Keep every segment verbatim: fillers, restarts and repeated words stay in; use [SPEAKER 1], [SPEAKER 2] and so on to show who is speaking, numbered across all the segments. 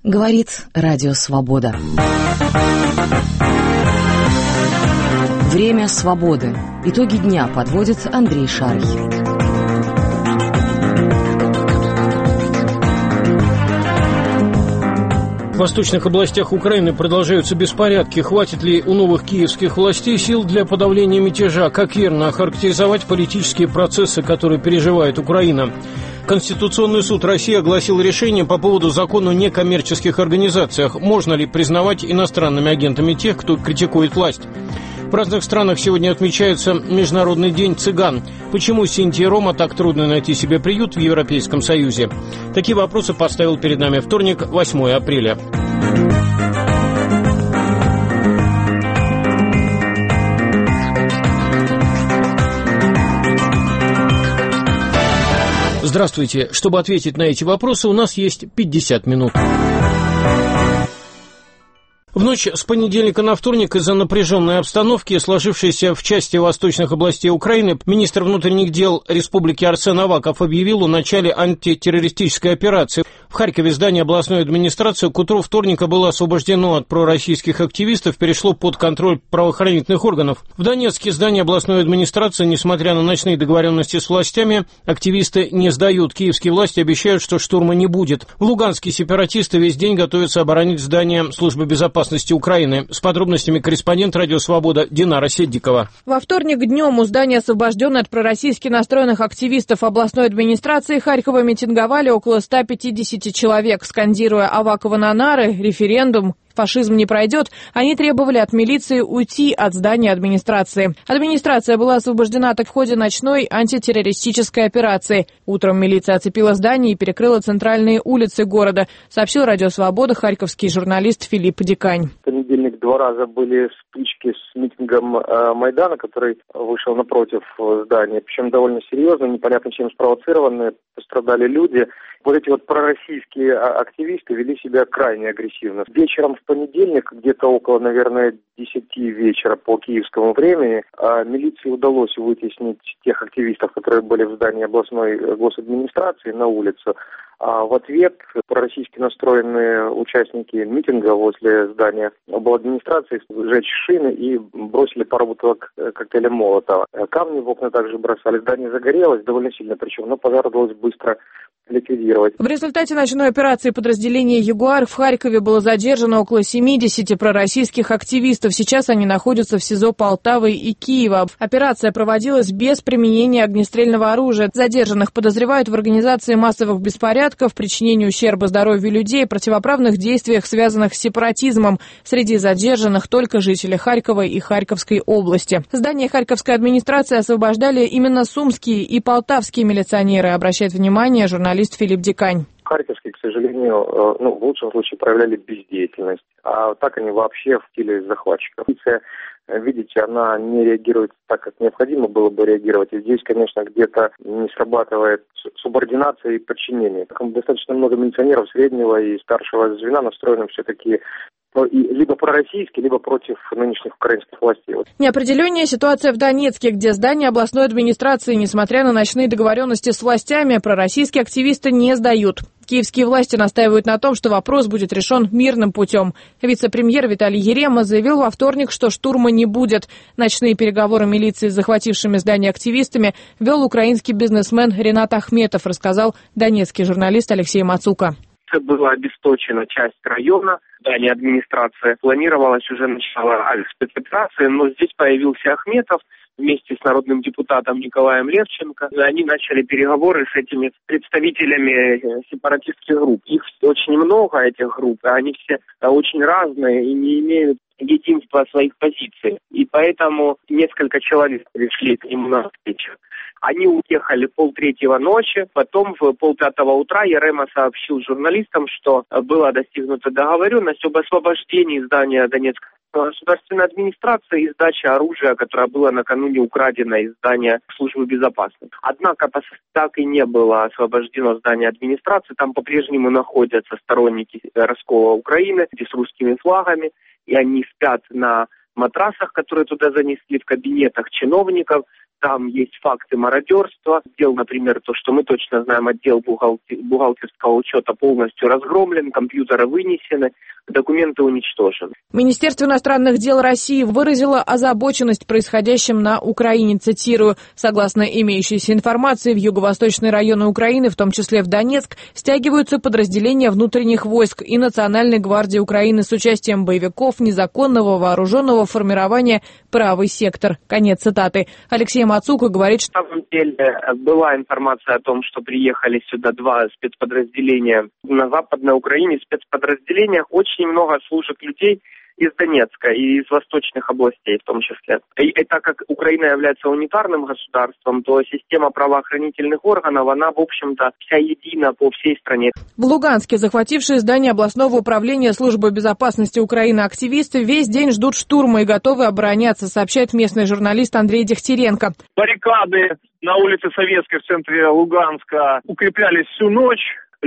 [SPEAKER 1] Говорит Радио Свобода. Время свободы. Итоги дня подводит Андрей Шарий.
[SPEAKER 2] В восточных областях Украины продолжаются беспорядки. Хватит ли у новых киевских властей сил для подавления мятежа? Как верно охарактеризовать политические процессы, которые переживает Украина? Конституционный суд России огласил решение по поводу закона о некоммерческих организациях. Можно ли признавать иностранными агентами тех, кто критикует власть? В разных странах сегодня отмечается Международный день цыган. Почему Синти и Рома так трудно найти себе приют в Европейском Союзе? Такие вопросы поставил перед нами вторник, восьмое апреля. Здравствуйте. Чтобы ответить на эти вопросы, у нас есть пятьдесят минут. В ночь с понедельника на вторник из-за напряженной обстановки, сложившейся в части восточных областей Украины, министр внутренних дел Республики Арсен Аваков объявил о начале антитеррористической операции. В Харькове здание областной администрации к утру вторника было освобождено от пророссийских активистов, перешло под контроль правоохранительных органов. В Донецке здание областной администрации, несмотря на ночные договоренности с властями, активисты не сдают. Киевские власти обещают, что штурма не будет. В Луганске сепаратисты весь день готовятся оборонить здание службы безопасности Украины. С подробностями корреспондент Радио Свобода Динара Седдикова.
[SPEAKER 3] Во вторник днем у здания, освобожденной от пророссийски настроенных активистов областной администрации Харькова, митинговали около ста пятидесяти человек, скандируя «Авакова на нары», «Референдум», «Фашизм не пройдет», они требовали от милиции уйти от здания администрации. Администрация была освобождена так в ходе ночной антитеррористической операции. Утром милиция оцепила здание и перекрыла центральные улицы города, сообщил Радио Свобода харьковский журналист Филипп Дикань.
[SPEAKER 4] В понедельник два раза были стычки с митингом э, Майдана, который вышел напротив здания, причем довольно серьезно, непонятно чем спровоцированные, пострадали люди. Вот эти вот пророссийские активисты вели себя крайне агрессивно. Вечером в понедельник, где-то около, наверное, десяти вечера по киевскому времени, милиции удалось вытеснить тех активистов, которые были в здании областной госадминистрации, на улицу. А в ответ пророссийски настроенные участники митинга возле здания обладминистрации сжечь шины и бросили пару бутылок коктейля Молотова. Камни в окна также бросали. Здание загорелось довольно сильно, причем, но пожар удалось быстро ликвидировать.
[SPEAKER 3] В результате ночной операции подразделения «Ягуар» в Харькове было задержано около семидесяти пророссийских активистов. Сейчас они находятся в СИЗО Полтавы и Киева. Операция проводилась без применения огнестрельного оружия. Задержанных подозревают в организации массовых беспорядков, причинении ущерба здоровью людей, противоправных действиях, связанных с сепаратизмом. Среди задержанных только жители Харькова и Харьковской области. Здание Харьковской администрации освобождали именно сумские и полтавские милиционеры, обращает внимание журналист Филипп Дикань.
[SPEAKER 4] Харьковские, к сожалению, ну, в лучшем случае проявляли бездеятельность, а так они вообще в стиле захватчиков. Полиция, видите, она не реагирует так, как необходимо было бы реагировать. И здесь, конечно, где-то не срабатывает субординация и подчинение. Достаточно много милиционеров среднего и старшего звена настроены все-таки либо пророссийские, либо против нынешних украинских властей.
[SPEAKER 3] Неопределенная ситуация в Донецке, где здание областной администрации, несмотря на ночные договоренности с властями, пророссийские активисты не сдают. Киевские власти настаивают на том, что вопрос будет решен мирным путем. Вице-премьер Виталий Ярема заявил во вторник, что штурма не будет. Ночные переговоры милиции с захватившими здание активистами вел украинский бизнесмен Ренат Ахметов, рассказал донецкий журналист Алексей Мацука.
[SPEAKER 5] Была обесточена часть района, здание администрации. Планировалось уже начало спецоперации, но здесь появился Ахметов вместе с народным депутатом Николаем Левченко. Они начали переговоры с этими представителями сепаратистских групп. Их очень много, этих групп, они все очень разные и не имеют единства своих позиций. И поэтому несколько человек пришли к ним на встречу. Они уехали полтретьего ночи, потом в полпятого утра Ярема сообщил журналистам, что была достигнута договоренность об освобождении здания Донецкой государственной администрации и сдаче оружия, которое было накануне украдено из здания службы безопасности. Однако так и не было освобождено здание администрации, там по-прежнему находятся сторонники раскола Украины с русскими флагами, и они спят на матрасах, которые туда занесли, в кабинетах чиновников. там есть факты мародерства. Дел, например, то, что мы точно знаем, отдел бухгалтер, бухгалтерского учета полностью разгромлен, компьютеры вынесены, документы уничтожены.
[SPEAKER 3] Министерство иностранных дел России выразило озабоченность происходящим на Украине. Цитирую: «Согласно имеющейся информации, в юго-восточные районы Украины, в том числе в Донецк, стягиваются подразделения внутренних войск и Национальной гвардии Украины с участием боевиков незаконного вооруженного формирования «Правый сектор». Конец цитаты. Алексей Мацука говорит, что...
[SPEAKER 5] На самом деле была информация о том, что приехали сюда два спецподразделения на Западной Украине. В спецподразделениях очень много служат людей из Донецка и из восточных областей в том числе. И, и так как Украина является унитарным государством, то система правоохранительных органов, она, в общем-то, вся едина по всей стране.
[SPEAKER 3] В Луганске захватившие здание областного управления службы безопасности Украины активисты весь день ждут штурма и готовы обороняться, сообщает местный журналист Андрей Дегтяренко.
[SPEAKER 6] Баррикады на улице Советской в центре Луганска укреплялись всю ночь.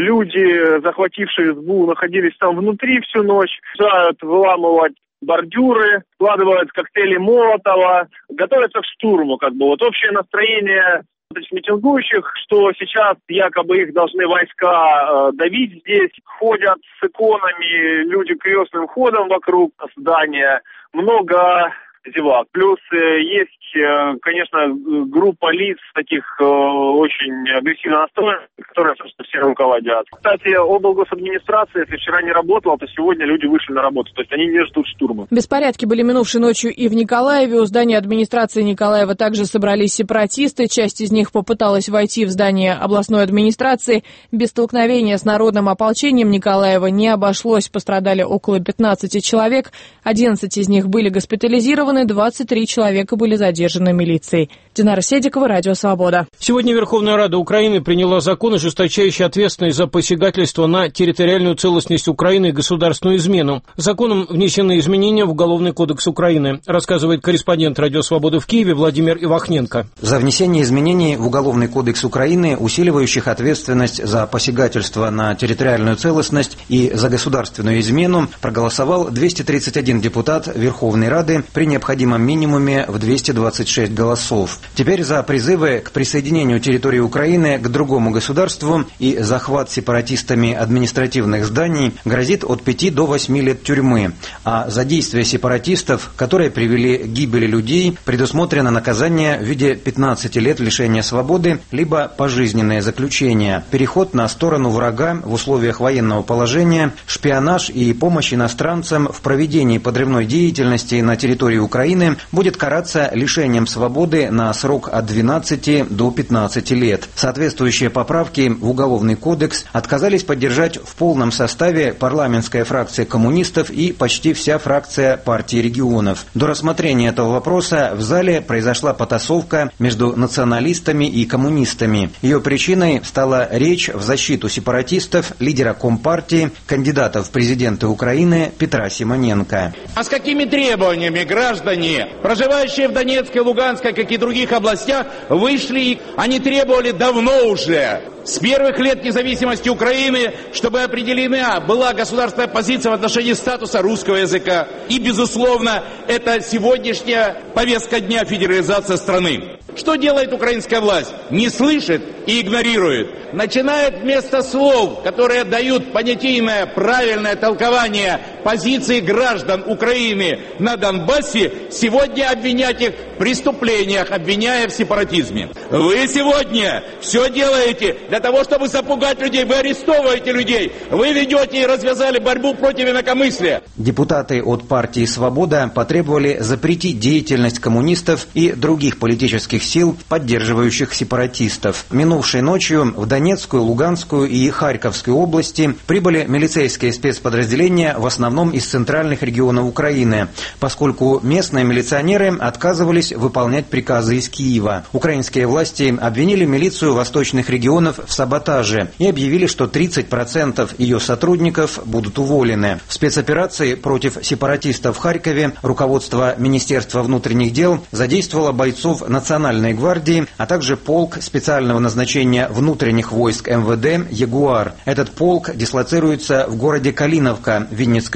[SPEAKER 6] Люди, захватившие СБУ, находились там внутри всю ночь, начинают выламывать бордюры, складывают коктейли Молотова, готовятся к штурму. Как бы вот общее настроение митингующих, что сейчас якобы их должны войска э, давить здесь, ходят с иконами, люди крестным ходом вокруг здания, много зевак. Плюс э, есть, э, конечно, группа лиц таких э, очень агрессивно настроенных, которые, собственно, все руководят. Кстати, облгосадминистрация, если вчера не работала, то сегодня люди вышли на работу, то есть они не ждут штурма.
[SPEAKER 3] Беспорядки были минувшей ночью и в Николаеве. У здания администрации Николаева также собрались сепаратисты. Часть из них попыталась войти в здание областной администрации. Без столкновения с народным ополчением Николаева не обошлось. Пострадали около пятнадцати человек. одиннадцать из них были госпитализированы. двадцать три человека были задержаны милицией. Динара Седикова, Радио Свобода.
[SPEAKER 2] Сегодня Верховная Рада Украины приняла закон, ожесточающий ответственность за посягательство на территориальную целостность Украины и государственную измену. Законом внесены изменения в Уголовный кодекс Украины, рассказывает корреспондент Радио Свобода в Киеве Владимир Ивахненко.
[SPEAKER 7] За внесение изменений в Уголовный кодекс Украины, усиливающих ответственность за посягательство на территориальную целостность и за государственную измену, проголосовал двести тридцать один депутат Верховной Рады при необходимом минимуме в двести двадцать шесть голосов. Теперь за призывы к присоединению территории Украины к другому государству и захват сепаратистами административных зданий грозит от пяти до восьми лет тюрьмы, а за действия сепаратистов, которые привели к гибели людей, предусмотрено наказание в виде пятнадцати лет лишения свободы либо пожизненное заключение, переход на сторону врага в условиях военного положения, шпионаж и помощь иностранцам в проведении подрывной деятельности на территории Украины будет караться лишением свободы на срок от двенадцати до пятнадцати лет. Соответствующие поправки в Уголовный кодекс отказались поддержать в полном составе парламентская фракция коммунистов и почти вся фракция партии регионов. До рассмотрения этого вопроса в зале произошла потасовка между националистами и коммунистами. Ее причиной стала речь в защиту сепаратистов лидера Компартии, кандидата в президенты Украины Петра Симоненко.
[SPEAKER 8] А с какими требованиями граждане, проживающие в Донецкой, Луганской, как и других областях, вышли? Они требовали давно уже, с первых лет независимости Украины, чтобы определена была государственная позиция в отношении статуса русского языка. И, безусловно, это сегодняшняя повестка дня федерализации страны. Что делает украинская власть? Не слышит и игнорирует. Начинает вместо слов, которые дают понятийное правильное толкование позиции граждан Украины на Донбассе, сегодня обвинять их в преступлениях, обвиняя в сепаратизме. Вы сегодня все делаете для того, чтобы запугать людей. Вы арестовываете людей. Вы ведете и развязали борьбу против инакомыслия.
[SPEAKER 7] Депутаты от партии «Свобода» потребовали запретить деятельность коммунистов и других политических сил, поддерживающих сепаратистов. Минувшей ночью в Донецкую, Луганскую и Харьковскую области прибыли милицейские спецподразделения в основном из центральных регионов Украины, поскольку местные милиционеры отказывались выполнять приказы из Киева. Украинские власти обвинили милицию восточных регионов в саботаже и объявили, что тридцать процентов ее сотрудников будут уволены. В спецоперации против сепаратистов в Харькове руководство Министерства внутренних дел задействовало бойцов Национальной гвардии, а также полк специального назначения внутренних войск эм вэ дэ «Ягуар». Этот полк дислоцируется в городе Калиновка Винницкой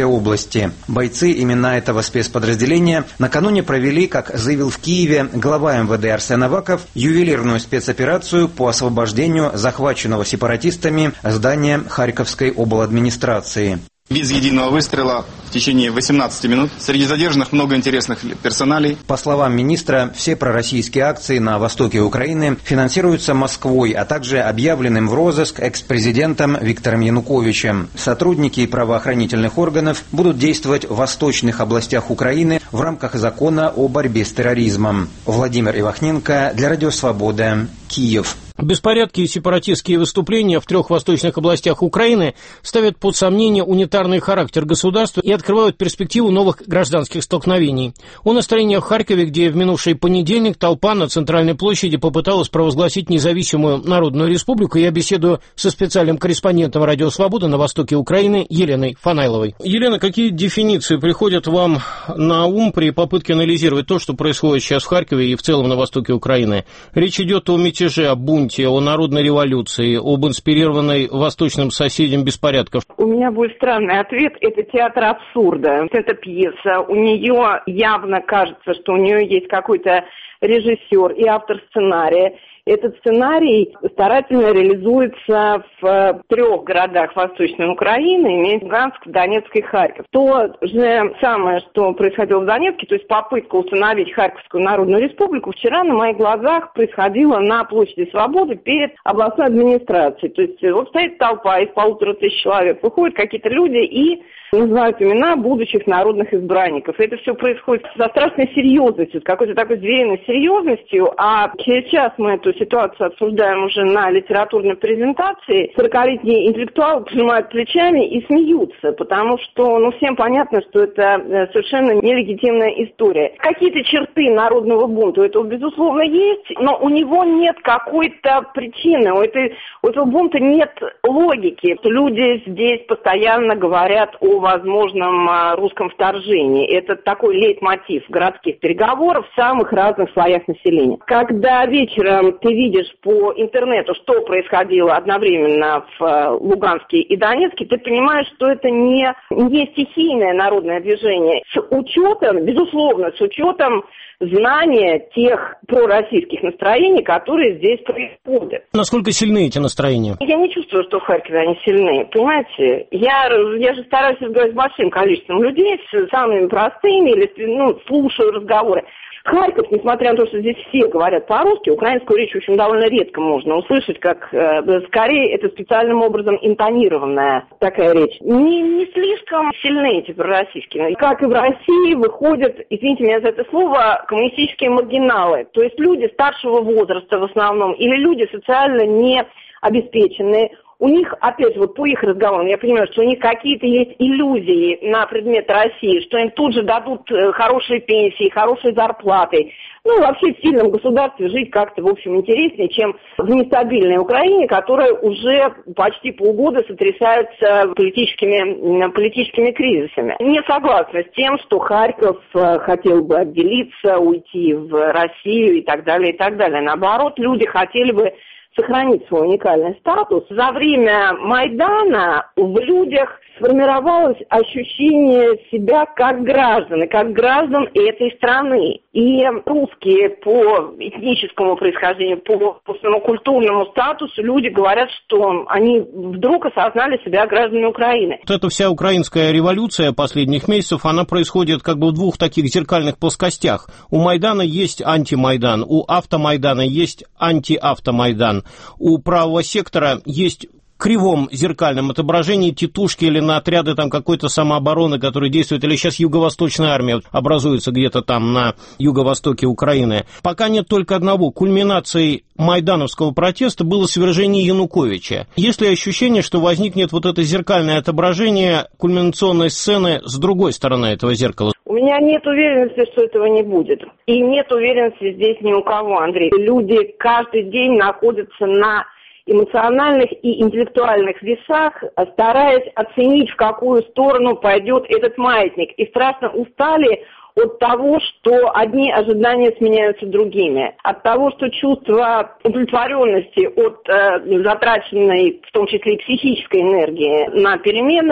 [SPEAKER 7] Харьковской области. Бойцы именно этого спецподразделения накануне провели, как заявил в Киеве глава эм вэ дэ Арсен Аваков, ювелирную спецоперацию по освобождению захваченного сепаратистами здания Харьковской обладминистрации.
[SPEAKER 9] Без единого выстрела в течение восемнадцати минут. Среди задержанных много интересных персоналей.
[SPEAKER 7] По словам министра, все пророссийские акции на востоке Украины финансируются Москвой, а также объявленным в розыск экс-президентом Виктором Януковичем. Сотрудники правоохранительных органов будут действовать в восточных областях Украины в рамках закона о борьбе с терроризмом. Владимир Ивахненко для Радио Свобода, Киев.
[SPEAKER 2] Беспорядки и сепаратистские выступления в трех восточных областях Украины ставят под сомнение унитарный характер государства и открывают перспективу новых гражданских столкновений. О настроениях в Харькове, где в минувший понедельник толпа на центральной площади попыталась провозгласить независимую народную республику, я беседую со специальным корреспондентом Радио Свобода на востоке Украины Еленой Фанайловой. Елена, какие дефиниции приходят вам на ум при попытке анализировать то, что происходит сейчас в Харькове и в целом на востоке Украины? Речь идет о мятеже, о бунте, о народной революции, об инспирированной восточным соседям беспорядков?
[SPEAKER 10] У меня будет странный ответ. Это театр абсурда. Это пьеса. У нее явно кажется, что у нее есть какой-то режиссер и автор сценария. Этот сценарий старательно реализуется в трех городах Восточной Украины, Луганск, Донецк и Харьков. То же самое, что происходило в Донецке, то есть попытка установить Харьковскую Народную Республику, вчера на моих глазах происходила на площади Свободы перед областной администрацией. То есть вот стоит толпа из полутора тысяч человек, выходят какие-то люди и называют имена будущих народных избранников. Это все происходит со страшной серьезностью, с какой-то такой звериной серьезностью, а через час мы эту ситуацию обсуждаем уже на литературной презентации. сорокалетние интеллектуалы пожимают плечами и смеются, потому что, ну, всем понятно, что это совершенно нелегитимная история. Какие-то черты народного бунта у этого, безусловно, есть, но у него нет какой-то причины, у, этой, у этого бунта нет логики. Люди здесь постоянно говорят о возможном русском вторжении. Это такой лейтмотив городских переговоров в самых разных слоях населения. Когда вечером ты видишь по интернету, что происходило одновременно в Луганске и Донецке, ты понимаешь, что это не, не стихийное народное движение. С учетом, безусловно, с учетом знания тех пророссийских настроений, которые здесь происходят.
[SPEAKER 2] Насколько сильны эти настроения?
[SPEAKER 10] Я не чувствую, что в Харькове они сильны, понимаете? Я, я же стараюсь разговаривать с большим количеством людей, с самыми простыми, или, ну, слушаю разговоры. Харьков, несмотря на то, что здесь все говорят по-русски, украинскую речь, в общем, довольно редко можно услышать, как, э, скорее, это специальным образом интонированная такая речь. Не, не слишком сильны эти пророссийские. Как и в России выходят, извините меня за это слово, коммунистические маргиналы. То есть люди старшего возраста в основном, или люди социально не обеспеченные. У них, опять же, вот по их разговорам, я понимаю, что у них какие-то есть иллюзии на предмет России, что им тут же дадут хорошие пенсии, хорошие зарплаты. Ну, вообще в сильном государстве жить как-то, в общем, интереснее, чем в нестабильной Украине, которая уже почти полгода сотрясается политическими, политическими кризисами. Не согласна с тем, что Харьков хотел бы отделиться, уйти в Россию и так далее, и так далее. Наоборот, люди хотели бы сохранить свой уникальный статус. За время Майдана в людях сформировалось ощущение себя как граждан, как граждан этой страны. И русские по этническому происхождению, по, по своему культурному статусу люди говорят, что они вдруг осознали себя гражданами Украины.
[SPEAKER 2] Вот эта вся украинская революция последних месяцев, она происходит как бы в двух таких зеркальных плоскостях. У Майдана есть антимайдан, у автомайдана есть антиавтомайдан, у правого сектора есть кривом зеркальном отображении тетушки или на отряды там какой-то самообороны, которые действуют, или сейчас юго-восточная армия образуется где-то там на юго-востоке Украины. Пока нет только одного. Кульминацией майдановского протеста было свержение Януковича. Есть ли ощущение, что возникнет вот это зеркальное отображение кульминационной сцены с другой стороны этого зеркала?
[SPEAKER 10] У меня нет уверенности, что этого не будет. И нет уверенности здесь ни у кого, Андрей. Люди каждый день находятся на эмоциональных и интеллектуальных весах, стараясь оценить, в какую сторону пойдет этот маятник. И страшно устали от того, что одни ожидания сменяются другими, от того, что чувство удовлетворенности от э, затраченной, в том числе и психической энергии на перемены,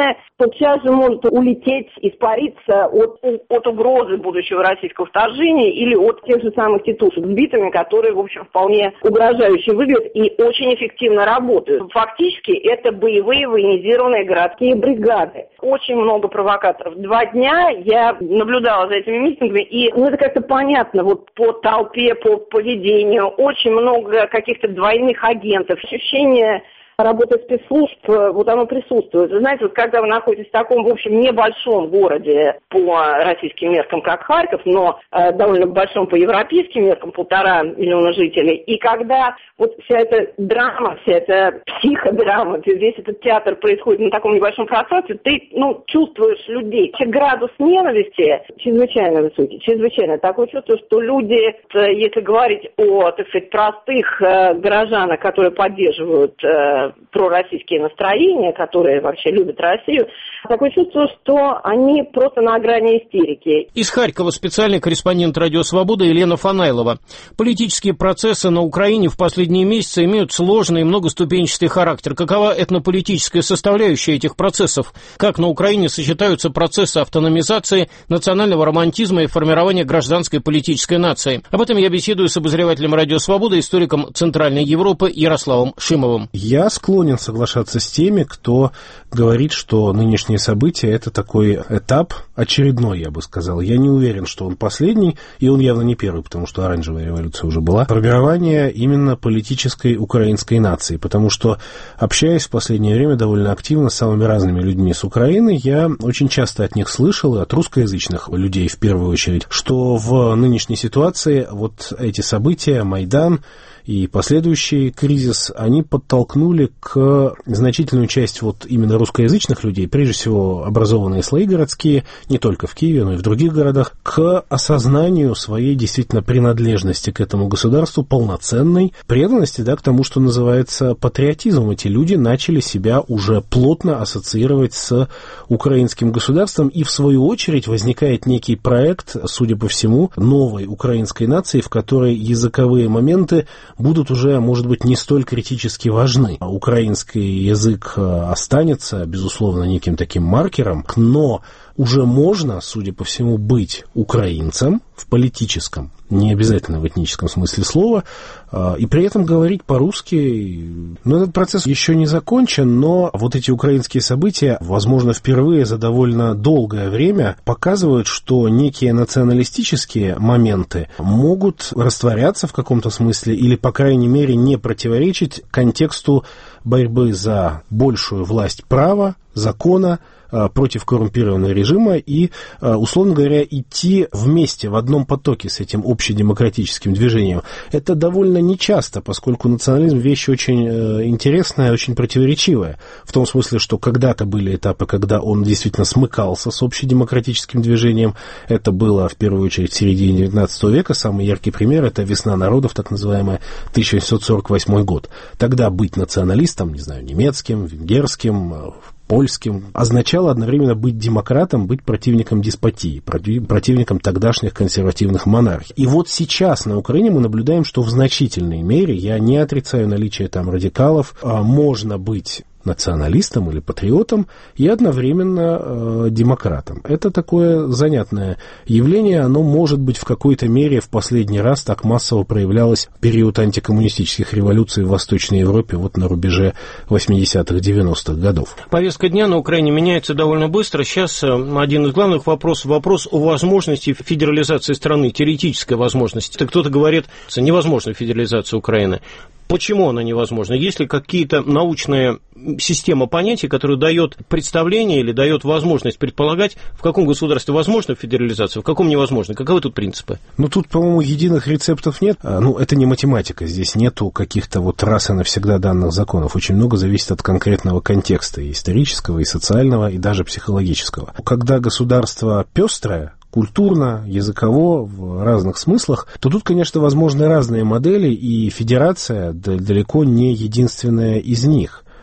[SPEAKER 10] сейчас же может улететь, испариться от, от угрозы будущего российского вторжения или от тех же самых тетушек с битами, которые, в общем, вполне угрожающе выглядят и очень эффективно работают. Фактически это боевые военизированные городские бригады. Очень много провокаторов. Два дня я наблюдала за этими митингами, и ну, это как-то понятно, вот по толпе, по поведению, очень много каких-то двойных агентов, ощущение работы спецслужб, вот оно присутствует. Вы знаете, вот когда вы находитесь в таком, в общем, небольшом городе по российским меркам, как Харьков, но э, довольно большом по европейским меркам, полтора миллиона жителей, и когда вот вся эта драма, вся эта психодрама, весь этот театр происходит на таком небольшом пространстве, ты, ну, чувствуешь людей. Градус ненависти чрезвычайно высокий, чрезвычайно. Такое чувство, что люди, если говорить о, так сказать, простых э, горожанах, которые поддерживают э, пророссийские настроения, которые вообще любят Россию, такое чувство, что они просто на грани истерики.
[SPEAKER 2] Из Харькова специальный корреспондент «Радио Свобода» Елена Фанайлова. Политические процессы на Украине в последние месяцы имеют сложный и многоступенчатый характер. Какова этнополитическая составляющая этих процессов? Как на Украине сочетаются процессы автономизации, национального романтизма и формирования гражданской политической нации? Об этом я беседую с обозревателем «Радио Свобода», историком Центральной Европы Ярославом Шимовым.
[SPEAKER 11] Я склонен соглашаться с теми, кто говорит, что нынешние события – это такой этап очередной, я бы сказал. Я не уверен, что он последний, и он явно не первый, потому что оранжевая революция уже была. Формирование именно политической украинской нации, потому что, общаясь в последнее время довольно активно с самыми разными людьми с Украины, я очень часто от них слышал, и от русскоязычных людей в первую очередь, что в нынешней ситуации вот эти события, Майдан и последующий кризис, они подтолкнули к значительную часть вот именно русскоязычных людей, прежде всего образованные слои городские, не только в Киеве, но и в других городах, к осознанию своей действительно принадлежности к этому государству, полноценной преданности, да, к тому, что называется патриотизмом. Эти люди начали себя уже плотно ассоциировать с украинским государством, и в свою очередь возникает некий проект, судя по всему, новой украинской нации, в которой языковые моменты будут уже, может быть, не столь критически важны. Украинский язык останется, безусловно, неким таким маркером, но уже можно, судя по всему, быть украинцем в политическом, не обязательно в этническом смысле слова, и при этом говорить по-русски. Но этот процесс еще не закончен, но вот эти украинские события, возможно, впервые за довольно долгое время показывают, что некие националистические моменты могут растворяться в каком-то смысле или, по крайней мере, не противоречить контексту борьбы за большую власть права, закона, против коррумпированного режима и, условно говоря, идти вместе в одном потоке с этим общедемократическим движением. Это довольно нечасто, поскольку национализм вещь очень интересная, очень противоречивая. В том смысле, что когда-то были этапы, когда он действительно смыкался с общедемократическим движением. Это было, в первую очередь, в середине девятнадцатого века. Самый яркий пример – это «Весна народов», так называемая, тысяча восемьсот сорок восьмой год. Тогда быть националистом, не знаю, немецким, венгерским, польским, означало одновременно быть демократом, быть противником деспотии, противником тогдашних консервативных монархий. И вот сейчас на Украине мы наблюдаем, что в значительной мере, я не отрицаю наличие там радикалов, можно быть националистом или патриотом и одновременно э, демократом. Это такое занятное явление, оно, может быть, в какой-то мере в последний раз так массово проявлялось в период антикоммунистических революций в Восточной Европе, вот на рубеже восьмидесятых-девяностых годов.
[SPEAKER 2] Повестка дня на Украине меняется довольно быстро. Сейчас один из главных вопросов, вопрос о возможности федерализации страны, теоретической возможности. Кто-то говорит, что невозможна федерализация Украины. Почему она невозможна? Есть ли какие-то научная система понятий, которая дает представление или дает возможность предполагать, в каком государстве возможна федерализация, в каком невозможно? Каковы тут принципы?
[SPEAKER 11] Ну, тут, по-моему, единых рецептов нет. Ну, это не математика. Здесь нету каких-то вот раз и навсегда данных законов. Очень много зависит от конкретного контекста, и исторического, и социального, и даже психологического. Когда государство пестрое, культурно, языково, в разных смыслах, то тут, конечно, возможны разные модели, и федерация далеко не единственная из них.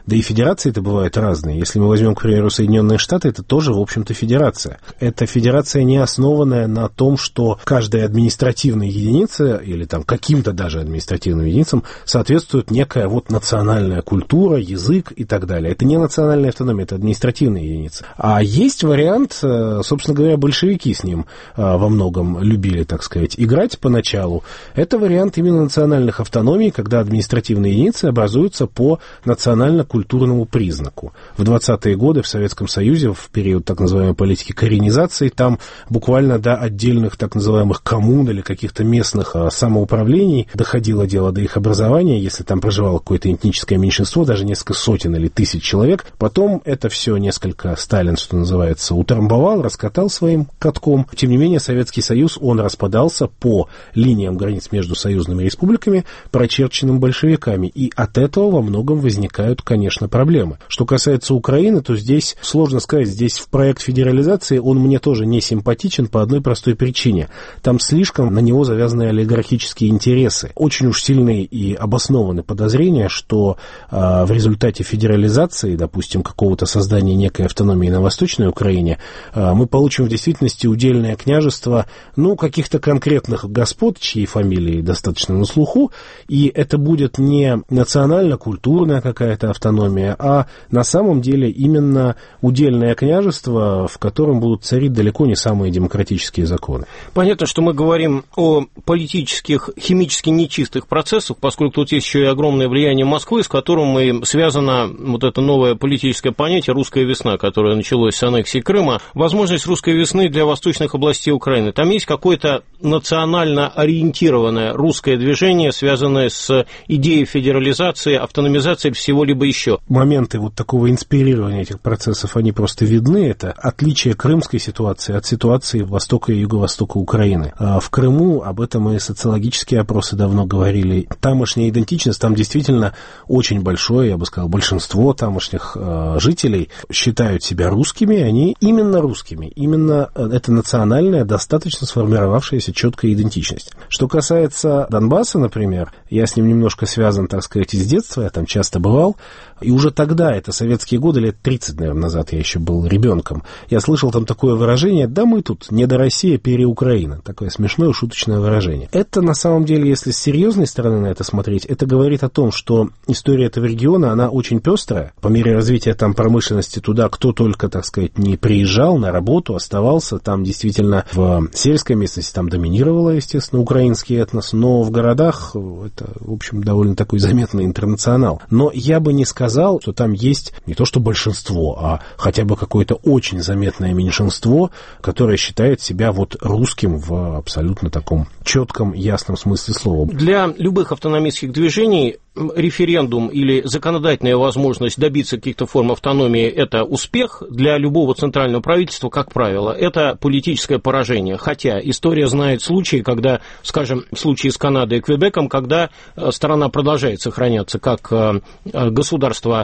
[SPEAKER 11] Да и федерации-то бывают разные. Если мы возьмем, к примеру, Соединенные Штаты, это тоже, в общем-то, федерация. Это федерация, не основанная на том, что каждая административная единица, или там каким-то даже административным единицам, соответствует некая вот национальная культура, язык и так далее. Это не национальная автономия, это административная единица. А есть вариант, собственно говоря, большевики с ним во многом любили, так сказать, играть поначалу. Это вариант именно национальных автономий, когда административные единицы образуются по национально-культурному признаку. В двадцатые годы в Советском Союзе, в период так называемой политики коренизации, там буквально до отдельных так называемых коммун или каких-то местных самоуправлений доходило дело до их образования, если там проживало какое-то этническое меньшинство, даже несколько сотен или тысяч человек. Потом это все несколько Сталин, что называется, утрамбовал, раскатал своим катком. Тем не менее, Советский Союз, он распадался по линиям границ между союзными республиками, прочерченным большевиками. И от этого во многом возникают, конечно, проблемы. Что касается Украины, то здесь сложно сказать, здесь в проект федерализации он мне тоже не симпатичен по одной простой причине. Там слишком на него завязаны олигархические интересы. Очень уж сильные и обоснованы подозрения, что э, в результате федерализации, допустим, какого-то создания некой автономии на Восточной Украине, э, мы получим в действительности удельное княжество, ну, каких-то конкретных господ, чьи фамилии достаточно на слуху, и это будет не национально-культурная какая-то автономия, а на самом деле именно удельное княжество, в котором будут царить далеко не самые демократические законы.
[SPEAKER 2] Понятно, что мы говорим о политических, химически нечистых процессах, поскольку тут есть еще и огромное влияние Москвы, с которым и связано вот это новое политическое понятие «русская весна», которое началось с аннексии Крыма. Возможность русской весны для восточных областей Украины. Там есть какое-то национально ориентированное русское движение, связанное с идеей федерализации, автономизации, всего-либо еще.
[SPEAKER 11] Моменты вот такого инспирирования этих процессов, они просто видны. Это отличие крымской ситуации от ситуации востока и юго-востока Украины. А в Крыму об этом и социологические опросы давно говорили. Тамошняя идентичность, там действительно очень большое, я бы сказал, большинство тамошних э, жителей считают себя русскими, они именно русскими. Именно это национальная, достаточно сформировавшаяся четкая идентичность. Что касается Донбасса, например, я с ним немножко связан, так сказать, из детства, я там часто бывал, и уже тогда, это советские годы, лет тридцать, наверное, назад, я еще был ребенком, я слышал там такое выражение: да мы тут не до России, пере Украина. Такое смешное, шуточное выражение. Это, на самом деле, если с серьезной стороны на это смотреть, это говорит о том, что история этого региона, она очень пестрая. По мере развития там промышленности туда, кто только, так сказать, не приезжал на работу, оставался, там действительно в сельской местности там доминировала, естественно, украинский этнос, но в городах это, в общем, довольно такой заметный интернационал. Но я бы не сказал, что там есть не то что большинство, а хотя бы какое-то очень заметное меньшинство, которое считает себя вот русским в абсолютно таком четком, ясном смысле слова.
[SPEAKER 2] Для любых автономистских движений референдум или законодательная возможность добиться каких-то форм автономии – это успех. Для любого центрального правительства, как правило, это политическое поражение. Хотя история знает случаи, когда, скажем, в случае с Канадой и Квебеком, когда страна продолжает сохраняться как государство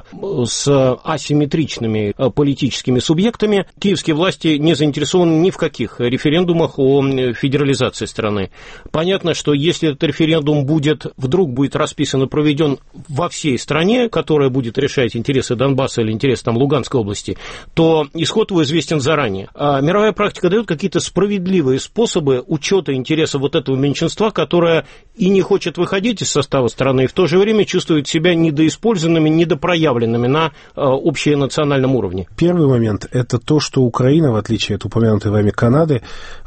[SPEAKER 2] с асимметричными политическими субъектами, киевские власти не заинтересованы ни в каких референдумах о федерализации страны. Понятно, что если этот референдум будет, вдруг будет расписан и проведен во всей стране, которая будет решать интересы Донбасса или интересы там, Луганской области, то исход его известен заранее. А мировая практика дает какие-то справедливые способы учета интересов вот этого меньшинства, которое и не хочет выходить из состава страны, и в то же время чувствует себя недоиспользованными, недопроявленными на общенациональном уровне.
[SPEAKER 11] Первый момент – это то, что Украина, в отличие от упомянутой вами Канады,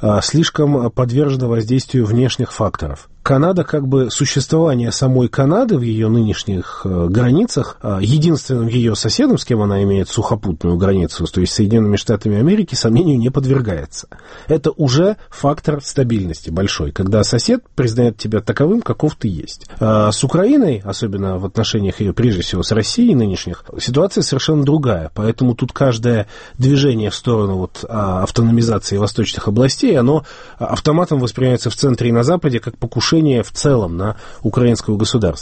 [SPEAKER 11] слишком подвержена воздействию внешних факторов. Канада, как бы существование самой Канады в ее нынешних э, границах, э, единственным ее соседом, с кем она имеет сухопутную границу, то есть Соединенными Штатами Америки, сомнению не подвергается. Это уже фактор стабильности большой, когда сосед признает тебя таковым, каков ты есть. Э, с Украиной, особенно в отношениях ее, прежде всего, с Россией нынешних, ситуация совершенно другая, поэтому тут каждое движение в сторону вот, автономизации восточных областей, оно автоматом воспринимается в центре и на Западе как покушение в целом на украинскую государственность. Что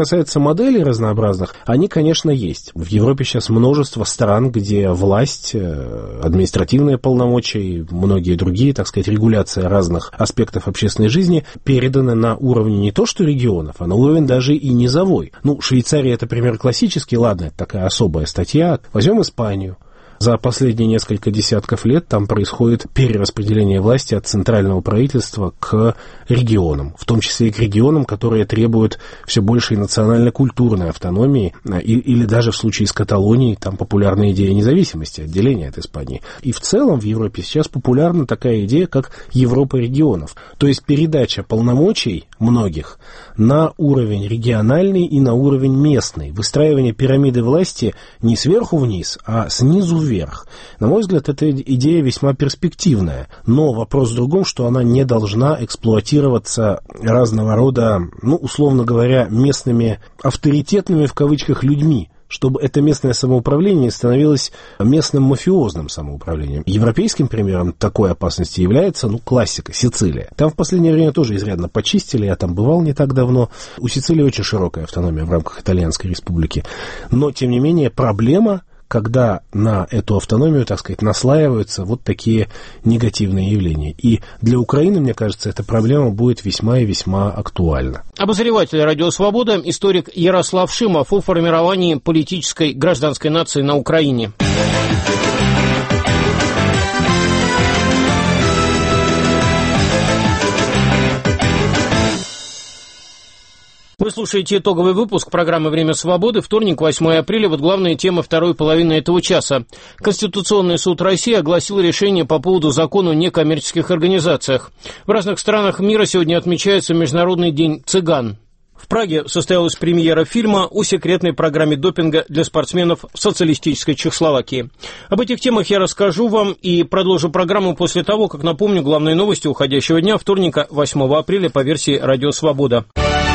[SPEAKER 11] касается моделей разнообразных, они, конечно, есть. В Европе сейчас множество стран, где власть, административные полномочия и многие другие, так сказать, регуляция разных аспектов общественной жизни переданы на уровне не то что регионов, а на уровень даже и низовой. Ну, Швейцария — это пример классический, ладно, это такая особая статья. Возьмем Испанию. За последние несколько десятков лет там происходит перераспределение власти от центрального правительства к регионам, в том числе и к регионам, которые требуют все большей национально-культурной автономии, или даже в случае с Каталонией, там популярна идея независимости, отделения от Испании. И в целом в Европе сейчас популярна такая идея, как Европа регионов, то есть передача полномочий многих на уровень региональный и на уровень местный, выстраивание пирамиды власти не сверху вниз, а снизу вверх. Вверх. На мой взгляд, эта идея весьма перспективная, но вопрос в другом, что она не должна эксплуатироваться разного рода, ну, условно говоря, местными авторитетными, в кавычках, людьми, чтобы это местное самоуправление становилось местным мафиозным самоуправлением. Европейским примером такой опасности является, ну, классика, Сицилия. Там в последнее время тоже изрядно почистили, я там бывал не так давно. У Сицилии очень широкая автономия в рамках Итальянской республики. Но, тем не менее, проблема, когда на эту автономию, так сказать, наслаиваются вот такие негативные явления. И для Украины, мне кажется, эта проблема будет весьма и весьма актуальна.
[SPEAKER 2] Обозреватель «Радио Свобода», историк Ярослав Шимов о формировании политической гражданской нации на Украине. Вы слушаете итоговый выпуск программы «Время свободы». Вторник, восьмое апреля. Вот главные темы второй половины этого часа. Конституционный суд России огласил решение по поводу закона о некоммерческих организациях. В разных странах мира сегодня отмечается Международный день цыган. В Праге состоялась премьера фильма о секретной программе допинга для спортсменов в социалистической Чехословакии. Об этих темах я расскажу вам и продолжу программу после того, как напомню главные новости уходящего дня, вторника, восьмого апреля, по версии «Радио Свобода».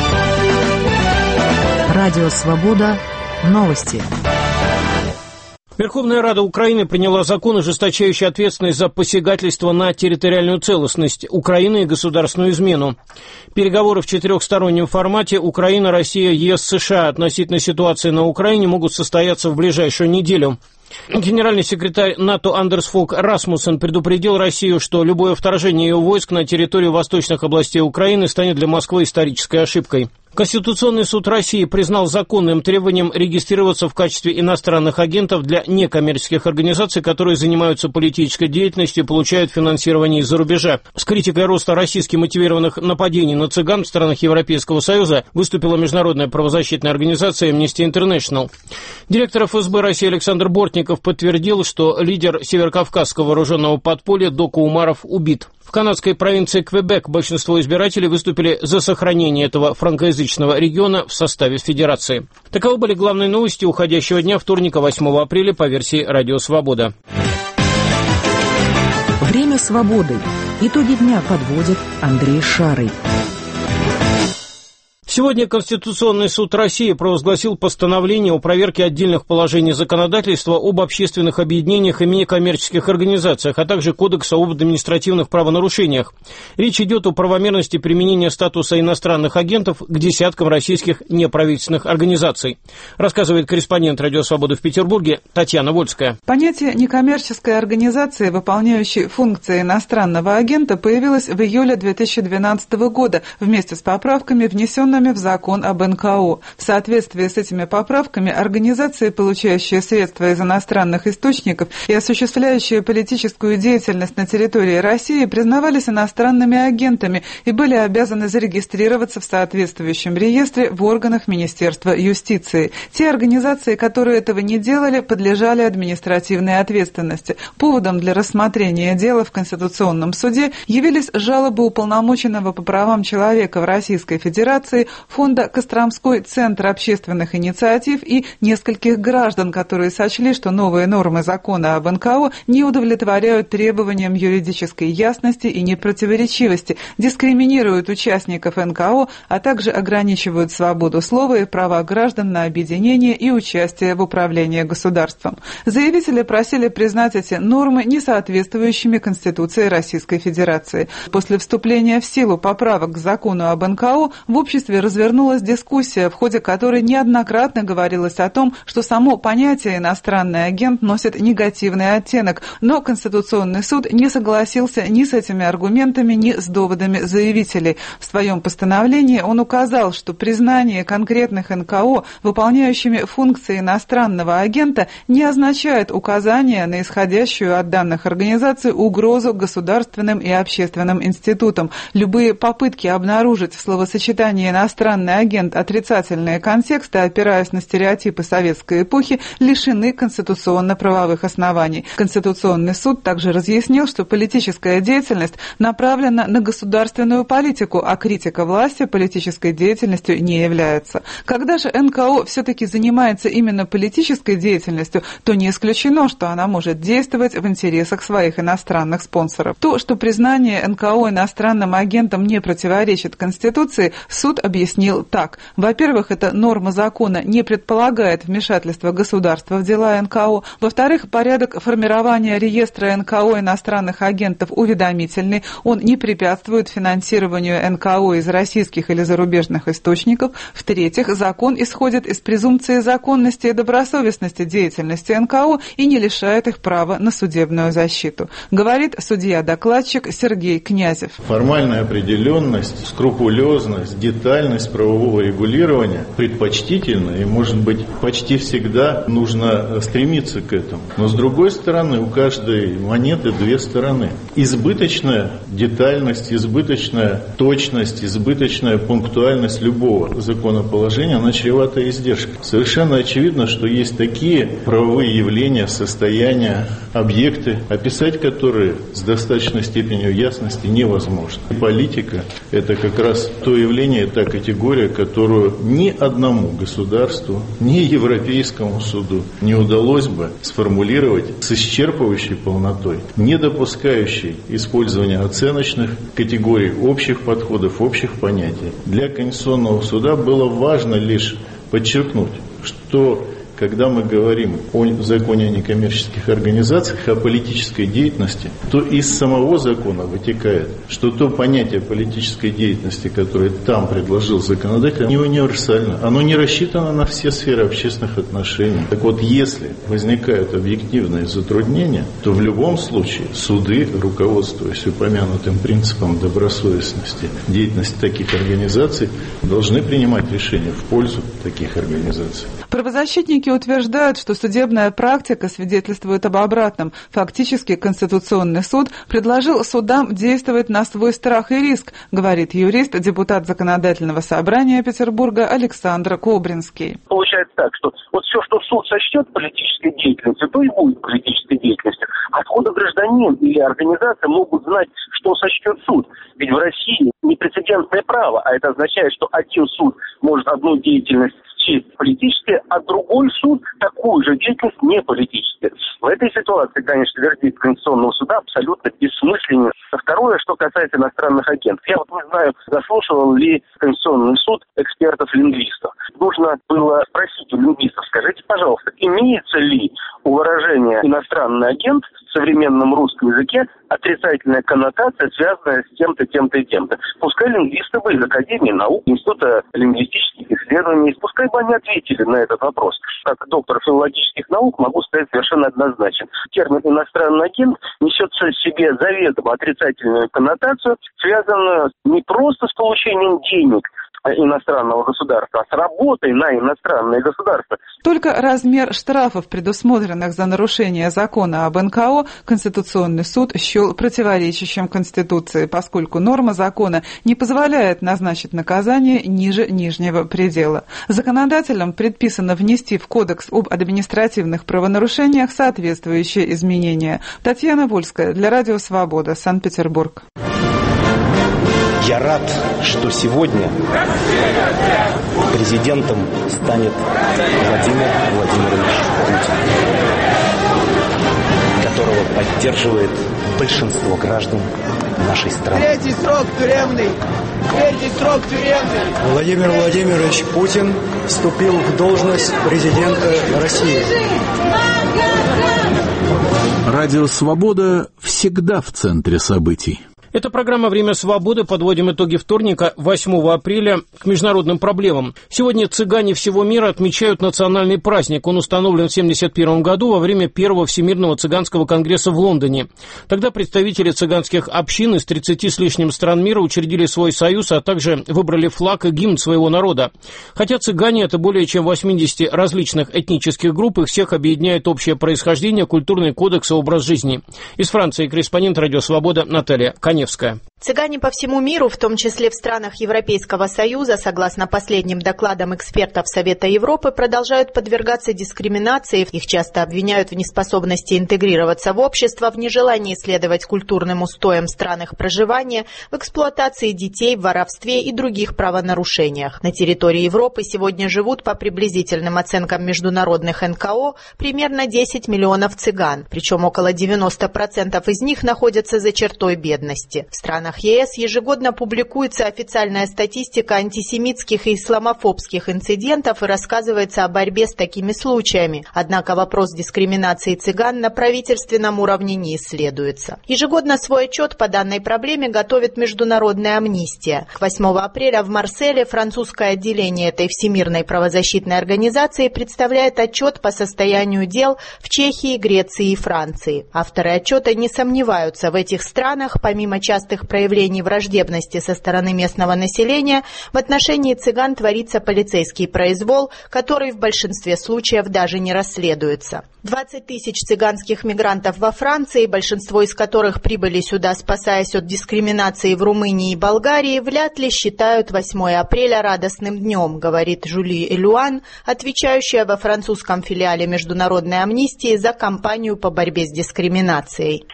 [SPEAKER 1] Радио Свобода. Новости.
[SPEAKER 2] Верховная Рада Украины приняла закон, ожесточающий ответственность за посягательство на территориальную целостность Украины и государственную измену. Переговоры в четырехстороннем формате Украина, Россия, ЕС, США относительно ситуации на Украине могут состояться в ближайшую неделю. Генеральный секретарь НАТО Андерс Фог Расмуссен предупредил Россию, что любое вторжение ее войск на территорию восточных областей Украины станет для Москвы исторической ошибкой. Конституционный суд России признал законным требованием регистрироваться в качестве иностранных агентов для некоммерческих организаций, которые занимаются политической деятельностью и получают финансирование из-за рубежа. С критикой роста российски мотивированных нападений на цыган в странах Европейского Союза выступила международная правозащитная организация Amnesty International. Директор эф эс бэ России Александр Бортников подтвердил, что лидер северокавказского вооруженного подполья Дока Умаров убит. В канадской провинции Квебек большинство избирателей выступили за сохранение этого франкоязычного региона в составе федерации. Таковы были главные новости уходящего дня, вторника, восьмого апреля, по версии «Радио Свобода».
[SPEAKER 1] Время свободы. Итоги дня подводит Андрей Шарый.
[SPEAKER 2] Сегодня Конституционный суд России провозгласил постановление о проверке отдельных положений законодательства об общественных объединениях и некоммерческих организациях, а также Кодекса об административных правонарушениях. Речь идет о правомерности применения статуса иностранных агентов к десяткам российских неправительственных организаций. Рассказывает корреспондент «Радио Свобода» в Петербурге Татьяна Вольская.
[SPEAKER 12] Понятие некоммерческой организации, выполняющей функции иностранного агента, появилось в июле две тысячи двенадцатого года вместе с поправками, внесенными в закон об эн ка о. В соответствии с этими поправками организации, получающие средства из иностранных источников и осуществляющие политическую деятельность на территории России, признавались иностранными агентами и были обязаны зарегистрироваться в соответствующем реестре в органах Министерства юстиции. Те организации, которые этого не делали, подлежали административной ответственности. Поводом для рассмотрения дела в Конституционном суде явились жалобы уполномоченного по правам человека в Российской Федерации, Фонда «Костромской центр общественных инициатив» и нескольких граждан, которые сочли, что новые нормы закона об эн ка о не удовлетворяют требованиям юридической ясности и непротиворечивости, дискриминируют участников эн ка о, а также ограничивают свободу слова и права граждан на объединение и участие в управлении государством. Заявители просили признать эти нормы несоответствующими Конституции Российской Федерации. После вступления в силу поправок к закону об эн ка о в обществе сообществе развернулась дискуссия, в ходе которой неоднократно говорилось о том, что само понятие «иностранный агент» носит негативный оттенок, но Конституционный суд не согласился ни с этими аргументами, ни с доводами заявителей. В своем постановлении он указал, что признание конкретных эн ка о выполняющими функции иностранного агента не означает указание на исходящую от данных организаций угрозу государственным и общественным институтам. Любые попытки обнаружить в словосочетании «иностранный агент» отрицательные контексты, опираясь на стереотипы советской эпохи, лишены конституционно-правовых оснований. Конституционный суд также разъяснил, что политическая деятельность направлена на государственную политику, а критика власти политической деятельностью не является. Когда же эн ка о все-таки занимается именно политической деятельностью, то не исключено, что она может действовать в интересах своих иностранных спонсоров. То, что признание эн ка о иностранным агентом не противоречит Конституции, суд объяснил так. Во-первых, эта норма закона не предполагает вмешательство государства в дела эн ка о. Во-вторых, порядок формирования реестра эн ка о иностранных агентов уведомительный. Он не препятствует финансированию эн ка о из российских или зарубежных источников. В-третьих, закон исходит из презумпции законности и добросовестности деятельности эн ка о и не лишает их права на судебную защиту, говорит судья-докладчик Сергей Князев.
[SPEAKER 13] Формальная определенность, скрупулезность, детальность правового регулирования предпочтительна, и, может быть, почти всегда нужно стремиться к этому. Но, с другой стороны, у каждой монеты две стороны. Избыточная детальность, избыточная точность, избыточная пунктуальность любого законоположения, она чревата издержкой. Совершенно очевидно, что есть такие правовые явления, состояния, объекты, описать которые с достаточной степенью ясности невозможно. Политика – это как раз то явление, та категория, которую ни одному государству, ни Европейскому суду не удалось бы сформулировать с исчерпывающей полнотой, не допускающей использования оценочных категорий, общих подходов, общих понятий. Для Конституционного суда было важно лишь подчеркнуть, что когда мы говорим о законе о некоммерческих организациях, о политической деятельности, то из самого закона вытекает, что то понятие политической деятельности, которое там предложил законодатель, не универсально. Оно не рассчитано на все сферы общественных отношений. Так вот, если возникают объективные затруднения, то в любом случае суды, руководствуясь упомянутым принципом добросовестности деятельности таких организаций, должны принимать решения в пользу таких организаций.
[SPEAKER 12] Правозащитники утверждают, что судебная практика свидетельствует об обратном. Фактически Конституционный суд предложил судам действовать на свой страх и риск, говорит юрист, депутат Законодательного собрания Петербурга Александр Кобринский.
[SPEAKER 14] Получается так, что вот все, что суд сочтет политической деятельностью, то и будет политической деятельностью. Откуда гражданин или организация могут знать, что сочтет суд? Ведь в России непрецедентное право, а это означает, что один суд может одну деятельность политическая, а другой суд такую же деятельность не политическая. В этой ситуации, конечно, вердикт Конституционного суда абсолютно бессмысленен. Второе, что касается иностранных агентов. Я вот не знаю, заслушивал ли Конституционный суд экспертов-лингвистов. Нужно было спросить у лингвистов, скажите, пожалуйста, имеется ли у выражения «иностранный агент» в современном русском языке отрицательная коннотация, связанная с тем-то, тем-то и тем-то. Пускай лингвисты бы из Академии наук, Института лингвистических исследований, пускай бы они ответили на этот вопрос. Как доктор филологических наук могу сказать совершенно однозначно. Термин «иностранный агент» несет в себе заведомо отрицательную коннотацию, связанную не просто с получением денег иностранного государства, а с работой на иностранное государство.
[SPEAKER 12] Только размер штрафов, предусмотренных за нарушение закона об эн ка о, Конституционный суд счел противоречащим Конституции, поскольку норма закона не позволяет назначить наказание ниже нижнего предела. Законодателям предписано внести в Кодекс об административных правонарушениях соответствующие изменения. Татьяна Вольская для Радио Свобода, Санкт-Петербург.
[SPEAKER 15] Я рад, что сегодня президентом станет Владимир Владимирович Путин, которого поддерживает большинство граждан нашей страны.
[SPEAKER 16] Третий срок тюремный! Третий срок тюремный!
[SPEAKER 17] Владимир Владимирович Путин вступил в должность президента России.
[SPEAKER 18] Радио «Свобода» всегда в центре событий.
[SPEAKER 2] Это программа «Время свободы». Подводим итоги вторника, восьмого апреля, к международным проблемам. Сегодня цыгане всего мира отмечают национальный праздник. Он установлен в семьдесят первом году во время первого Всемирного цыганского конгресса в Лондоне. Тогда представители цыганских общин из тридцати с лишним стран мира учредили свой союз, а также выбрали флаг и гимн своего народа. Хотя цыгане – это более чем восемьдесят различных этнических групп, их всех объединяет общее происхождение, культурный кодекс и образ жизни. Из Франции корреспондент «Радио Свобода» Наталья Коневская.
[SPEAKER 18] Цыгане по всему миру, в том числе в странах Европейского Союза, согласно последним докладам экспертов Совета Европы, продолжают подвергаться дискриминации. Их часто обвиняют в неспособности интегрироваться в общество, в нежелании следовать культурным устоям в странах проживания, в эксплуатации детей, в воровстве и других правонарушениях. На территории Европы сегодня живут, по приблизительным оценкам международных эн ка о, примерно десять миллионов цыган, причем около девяноста процентов из них находятся за чертой бедности. В странах е эс ежегодно публикуется официальная статистика антисемитских и исламофобских инцидентов и рассказывается о борьбе с такими случаями. Однако вопрос дискриминации цыган на правительственном уровне не исследуется. Ежегодно свой отчет по данной проблеме готовит Международная амнистия. К восьмого апреля в Марселе французское отделение этой всемирной правозащитной организации представляет отчет по состоянию дел в Чехии, Греции и Франции. Авторы отчета не сомневаются, в этих странах, помимо частных проявлений враждебности со стороны местного населения, в отношении цыган творится полицейский произвол, который в большинстве случаев даже не расследуется. двадцать тысяч цыганских мигрантов во Франции, большинство из которых прибыли сюда, спасаясь от дискриминации в Румынии и Болгарии, вряд ли считают восьмое апреля радостным днем, говорит Жюли Элюан, отвечающая во французском филиале Международной амнистии за кампанию по борьбе с дискриминацией.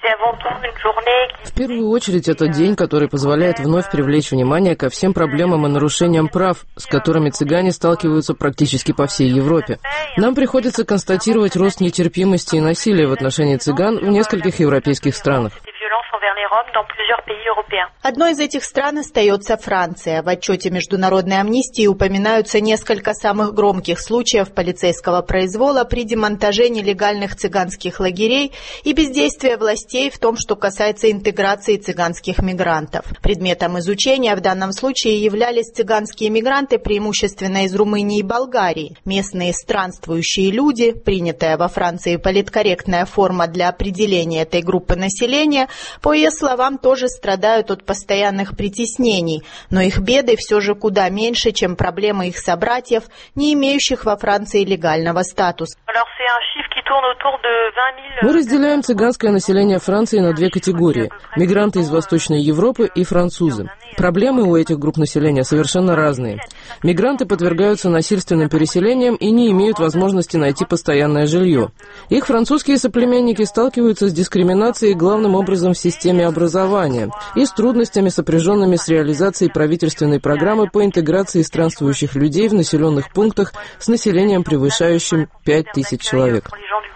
[SPEAKER 19] В первую очередь, это день, который позволяет вновь привлечь внимание ко всем проблемам и нарушениям прав, с которыми цыгане сталкиваются практически по всей Европе. Нам приходится констатировать рост нетерпимости и насилия в отношении цыган в нескольких европейских странах.
[SPEAKER 18] Одной из этих стран остается Франция. В отчете Международной амнистии упоминаются несколько самых громких случаев полицейского произвола при демонтаже нелегальных цыганских лагерей и бездействия властей в том, что касается интеграции цыганских мигрантов. Предметом изучения в данном случае являлись цыганские мигранты, преимущественно из Румынии и Болгарии. Местные странствующие люди, принятая во Франции политкорректная форма для определения этой группы населения, по ее словам, тоже страдают от постоянных притеснений, но их беды все же куда меньше, чем проблемы их собратьев, не имеющих во Франции легального статуса.
[SPEAKER 19] Мы разделяем цыганское население Франции на две категории – мигранты из Восточной Европы и французы. Проблемы у этих групп населения совершенно разные. Мигранты подвергаются насильственным переселениям и не имеют возможности найти постоянное жилье. Их французские соплеменники сталкиваются с дискриминацией главным образом в системе образования и с трудностями, сопряженными с реализацией правительственной программы по интеграции странствующих людей в населенных пунктах с населением, превышающим пять тысяч человек.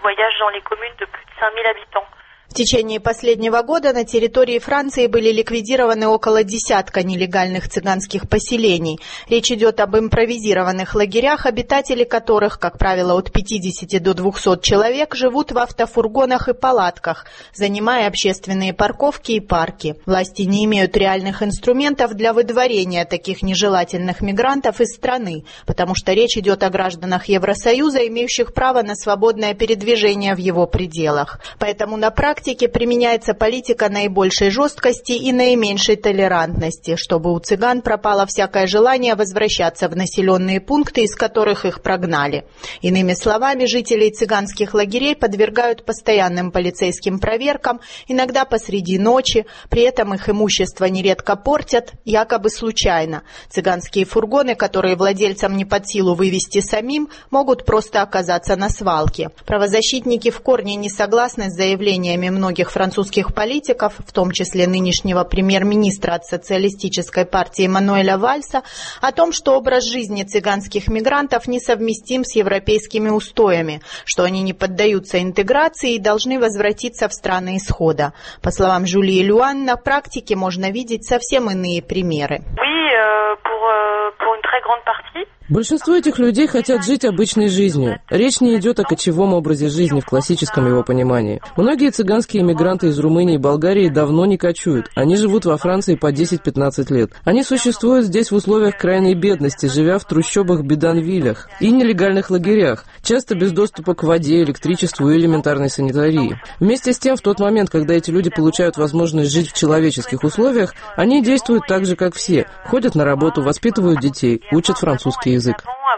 [SPEAKER 18] В течение последнего года на территории Франции были ликвидированы около десятка нелегальных цыганских поселений. Речь идет об импровизированных лагерях, обитатели которых, как правило, от пятидесяти до двухсот человек, живут в автофургонах и палатках, занимая общественные парковки и парки. Власти не имеют реальных инструментов для выдворения таких нежелательных мигрантов из страны, потому что речь идет о гражданах Евросоюза, имеющих право на свободное передвижение в его пределах. Поэтому на практике применяется политика наибольшей жесткости и наименьшей толерантности, чтобы у цыган пропало всякое желание возвращаться в населенные пункты, из которых их прогнали. Иными словами, жителей цыганских лагерей подвергают постоянным полицейским проверкам, иногда посреди ночи, при этом их имущество нередко портят, якобы случайно. Цыганские фургоны, которые владельцам не под силу вывести самим, могут просто оказаться на свалке. Правозащитники в корне не согласны с заявлениями многих французских политиков, в том числе нынешнего премьер-министра от социалистической партии Мануэля Вальса, о том, что образ жизни цыганских мигрантов несовместим с европейскими устоями, что они не поддаются интеграции и должны возвратиться в страны исхода. По словам Жюли Элюан, на практике можно видеть совсем иные примеры.
[SPEAKER 19] Большинство этих людей хотят жить обычной жизнью. Речь не идет о кочевом образе жизни в классическом его понимании. Многие цыганские эмигранты из Румынии и Болгарии давно не кочуют. Они живут во Франции по десять-пятнадцать лет. Они существуют здесь в условиях крайней бедности, живя в трущобах, бедонвиллях и нелегальных лагерях, часто без доступа к воде, электричеству и элементарной санитарии. Вместе с тем, в тот момент, когда эти люди получают возможность жить в человеческих условиях, они действуют так же, как все. Ходят на работу, воспитывают детей, учат французский язык.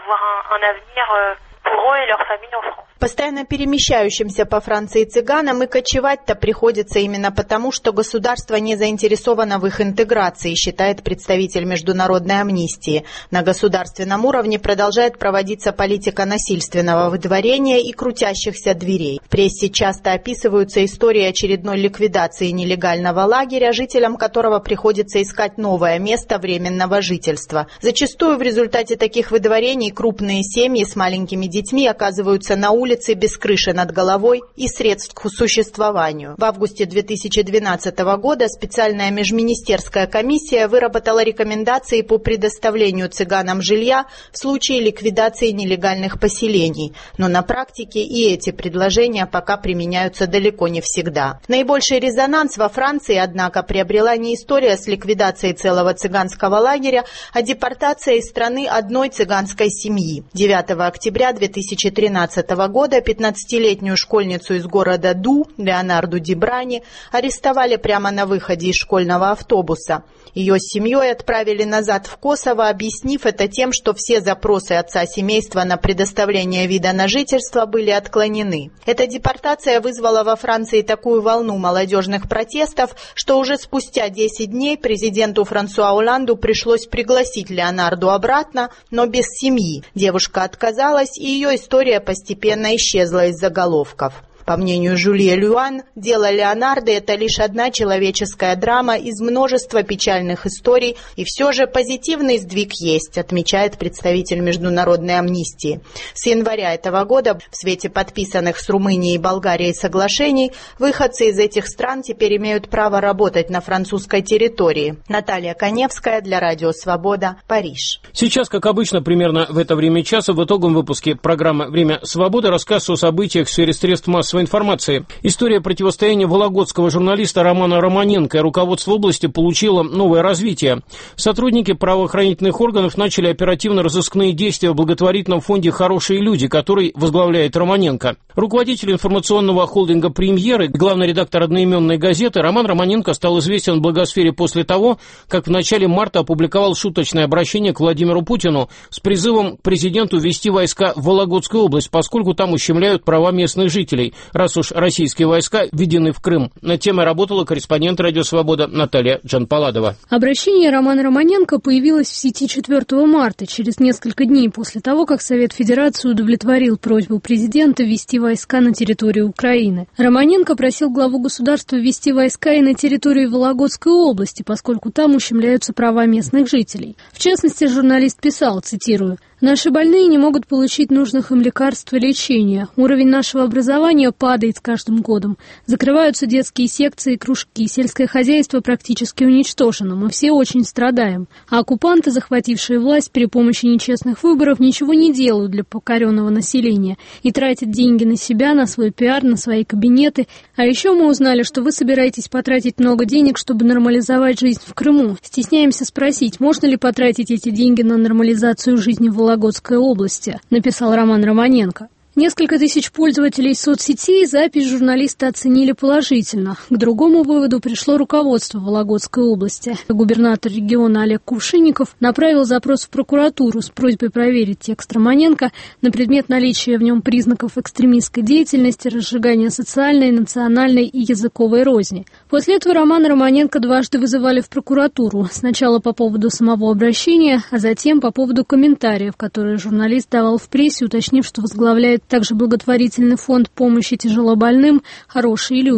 [SPEAKER 18] Постоянно перемещающимся по Франции цыганам и кочевать-то приходится именно потому, что государство не заинтересовано в их интеграции, считает представитель Международной амнистии. На государственном уровне продолжает проводиться политика насильственного выдворения и крутящихся дверей. В прессе часто описываются истории очередной ликвидации нелегального лагеря, жителям которого приходится искать новое место временного жительства. Зачастую в результате таких выдворений крупные семьи с маленькими детьми оказываются на улице без крыши над головой и средств к существованию. В августе две тысячи двенадцатого года специальная межминистерская комиссия выработала рекомендации по предоставлению цыганам жилья в случае ликвидации нелегальных поселений. Но на практике и эти предложения пока применяются далеко не всегда. Наибольший резонанс во Франции, однако, приобрела не история с ликвидацией целого цыганского лагеря, а депортация из страны одной цыганской семьи. девятого октября две тысячи тринадцатого года пятнадцатилетнюю школьницу из города Ду, Леонарду Ди Брани, арестовали прямо на выходе из школьного автобуса. Ее с семьей отправили назад в Косово, объяснив это тем, что все запросы отца семейства на предоставление вида на жительство были отклонены. Эта депортация вызвала во Франции такую волну молодежных протестов, что уже спустя десять дней президенту Франсуа Оланду пришлось пригласить Леонарду обратно, но без семьи. Девушка отказалась, и ее история постепенно исчезла из заголовков. По мнению Жюли Люан, дело Леонардо – это лишь одна человеческая драма из множества печальных историй, и все же позитивный сдвиг есть, отмечает представитель Международной амнистии. С января этого года в свете подписанных с Румынией и Болгарией соглашений выходцы из этих стран теперь имеют право работать на французской территории. Наталья Коневская для Радио Свобода, Париж.
[SPEAKER 2] Сейчас, как обычно, примерно в это время часа в итоговом выпуске программы «Время свободы» рассказ о событиях в сфере средств массовой информации. История противостояния вологодского журналиста Романа Романенко и руководства области получила новое развитие. Сотрудники правоохранительных органов начали оперативно-розыскные действия в благотворительном фонде «Хорошие люди», который возглавляет Романенко. Руководитель информационного холдинга «Премьеры», главный редактор одноименной газеты, Роман Романенко стал известен в благосфере после того, как в начале марта опубликовал шуточное обращение к Владимиру Путину с призывом к президенту ввести войска в Вологодскую область, поскольку там ущемляют права местных жителей, раз уж российские войска введены в Крым. Над темой работала корреспондент «Радио Свобода» Наталья Джанпаладова.
[SPEAKER 20] Обращение Романа Романенко появилось в сети четвёртого марта, через несколько дней после того, как Совет Федерации удовлетворил просьбу президента ввести войска на территорию Украины. Романенко просил главу государства ввести войска и на территорию Вологодской области, поскольку там ущемляются права местных жителей. В частности, журналист писал, цитирую: «Наши больные не могут получить нужных им лекарств и лечения. Уровень нашего образования падает с каждым годом. Закрываются детские секции, кружки. Сельское хозяйство практически уничтожено. Мы все очень страдаем. А оккупанты, захватившие власть при помощи нечестных выборов, ничего не делают для покоренного населения и тратят деньги на себя, на свой пиар, на свои кабинеты. А еще мы узнали, что вы собираетесь потратить много денег, чтобы нормализовать жизнь в Крыму. Стесняемся спросить, можно ли потратить эти деньги на нормализацию жизни в Вологодской области», написал Роман Романенко. Несколько тысяч пользователей соцсетей запись журналиста оценили положительно. К другому выводу пришло руководство Вологодской области. Губернатор региона Олег Кувшинников направил запрос в прокуратуру с просьбой проверить текст Романенко на предмет наличия в нем признаков экстремистской деятельности, разжигания социальной, национальной и языковой розни. После этого Романа Романенко дважды вызывали в прокуратуру. Сначала по поводу самого обращения, а затем по поводу комментариев, которые журналист давал в прессе, уточнив, что возглавляет также благотворительный фонд помощи тяжелобольным «Хорошие люди».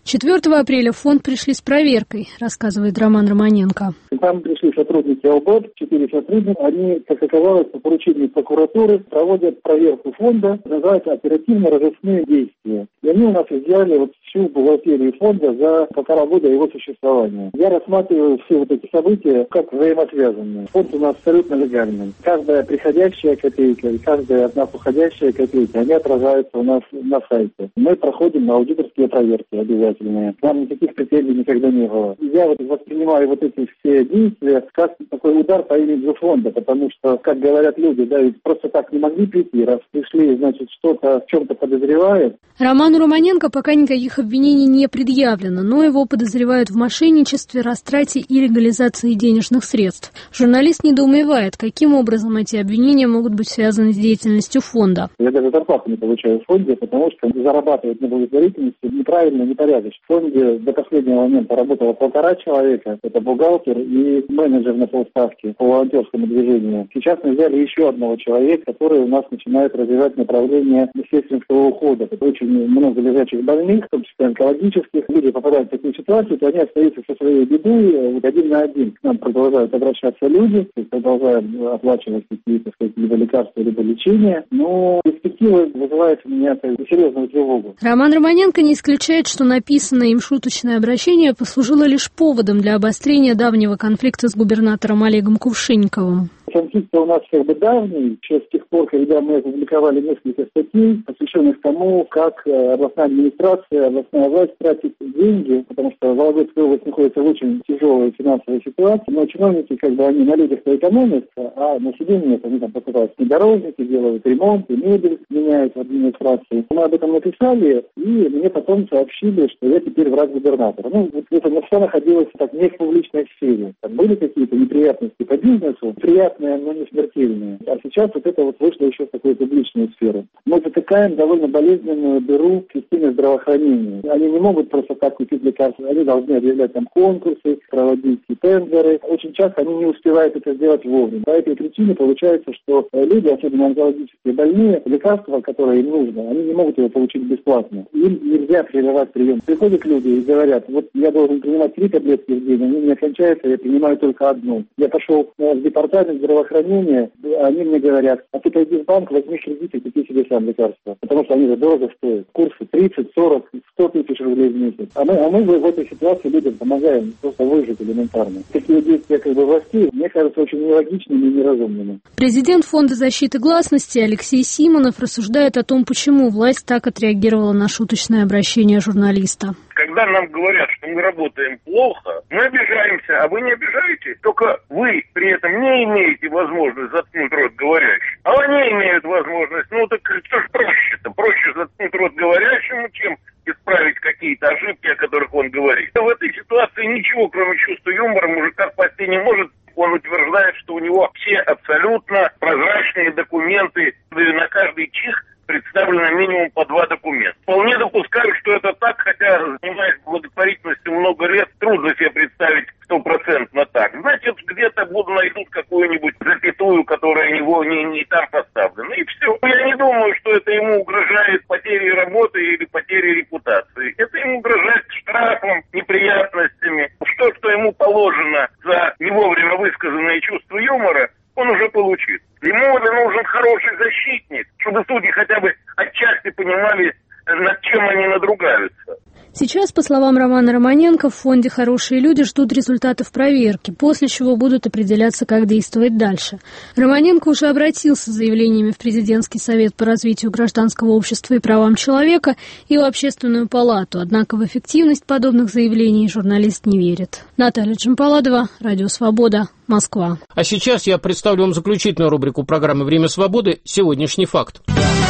[SPEAKER 20] четвёртого апреля в фонд пришли с проверкой, рассказывает Роман Романенко.
[SPEAKER 21] Там пришли сотрудники ЛБЭП, четыре сотрудника. Они, как оказалось, по поручению прокуратуры проводят проверку фонда, называется оперативно-розыскные действия. И они у нас изъяли вот всю бухгалтерию фонда за полтора года его существования. Я рассматриваю все вот эти события как взаимосвязанные. Фонд у нас абсолютно легальный. Каждая приходящая копейка и каждая одна уходящая копейка, они отражаются у нас на сайте. Мы проходим на аудиторские проверки обязательные. Нам никаких претензий никогда не было. Я вот воспринимаю вот эти все действия как такой удар по имиджу фонда, потому что, как говорят люди, да, ведь просто так не могли прийти, раз пришли, значит, что-то в чем-то подозревают.
[SPEAKER 20] Роману Романенко пока никаких обвинений не предъявлено, но его подозревают в мошенничестве, растрате и легализации денежных средств. Журналист недоумевает, каким образом эти обвинения могут быть связаны с деятельностью фонда.
[SPEAKER 21] Я даже зарплату не получаю в фонде, потому что зарабатывать на благотворительности неправильно, непорядочно. В фонде до последнего момента работало полтора человека, это бухгалтер и менеджер на полставки по волонтерскому движению. Сейчас мы взяли еще одного человека, который у нас начинает развивать направление естественного ухода. Это очень много лежачих больных, в том числе онкологических. Люди попадают в такую ситуацию, то они остаются со своей бедой вот один на один. К нам продолжают обращаться люди, то есть продолжаем оплачивать какие-то, сказать, либо лекарства, либо лечение. Но перспектива вызывает у меня серьезную тревогу.
[SPEAKER 20] Роман Романенко не исключает, что написанное им шуточное обращение послужило лишь поводом для обострения давнего конфликта с губернатором Олегом Кувшинниковым.
[SPEAKER 21] Конфликт у нас как бы давний, еще с тех пор, когда мы опубликовали несколько статей, посвященных тому, как областная администрация, областная власть тратит деньги, потому что Вологодская область находится в очень тяжелой финансовой ситуации, но чиновники, как бы, они на людях-то экономят, а население нет, они там покупают внедорожники, делают ремонт, и мебель меняют в администрации. Мы об этом написали, и мне потом сообщили, что я теперь враг губернатора. Ну, вот это все находилось так не в публичной сфере. Там были какие-то неприятности по бизнесу, приятные, но не смертельные. А сейчас вот это вот вышло еще в такую публичную сферу. Мы затыкаем довольно болезненную дыру в системе здравоохранения. Они не могут просто так купить лекарства. Они должны объявлять там конкурсы, проводить тендеры. Очень часто они не успевают это сделать вовремя. По этой причине получается, что люди, особенно онкологические больные, лекарства, которые им нужно, они не могут его получить бесплатно. Им нельзя прерывать прием. Приходят люди и говорят, вот я должен принимать три таблетки в день, они у меня кончаются, я принимаю только одну. Я пошел в департамент здравоохранения, они мне говорят, а ты пойди в банк, возьми кредит и купи себе сам лекарства. Потому что они же дорого стоят. Курсы тридцать, сорок, сто тысяч рублей в месяц. А мы, а мы в этой ситуации людям помогаем просто выжить элементарно. Такие действия как бы властей, мне кажется, очень нелогичными и неразумными.
[SPEAKER 20] Президент Фонда защиты гласности Алексей Симонов рассуждает о том, почему власть так отреагировала на шуточное обращение журналиста.
[SPEAKER 6] Когда нам говорят, что мы работаем плохо, мы обижаемся, а вы не обижаетесь. Только вы при этом не имеете возможность заткнуть рот говорящему. А они имеют возможность. Ну так что ж проще-то? Проще заткнуть рот говорящему, чем исправить какие-то ошибки, о которых он говорит. В этой ситуации ничего, кроме чувства юмора, мужика спасти не может. Он утверждает, что у него все абсолютно прозрачные документы, на каждый чих представлено минимум по два документа. Вполне допускаю, что это так, хотя, занимаясь благотворительностью много лет, трудно себе представить стопроцентно так. Значит, где-то буду найдут какую-нибудь запятую, которая его не, не там поставлена. И все. Я не думаю, что это ему угрожает потерей работы или потерей репутации. Это ему угрожает штрафом, неприятностями. Что, что ему положено за не вовремя высказанное чувство юмора, он уже получит. Ему нужен хороший защитник, чтобы судьи хотя бы отчасти понимали, над чем они надругаются.
[SPEAKER 20] Сейчас, по словам Романа Романенко, в фонде «Хорошие люди» ждут результатов проверки, после чего будут определяться, как действовать дальше. Романенко уже обратился с заявлениями в Президентский совет по развитию гражданского общества и правам человека и в Общественную палату, однако в эффективность подобных заявлений журналист не верит. Наталья Джампаладова, Радио Свобода, Москва.
[SPEAKER 2] А сейчас я представлю вам заключительную рубрику программы «Время свободы. Сегодняшний факт».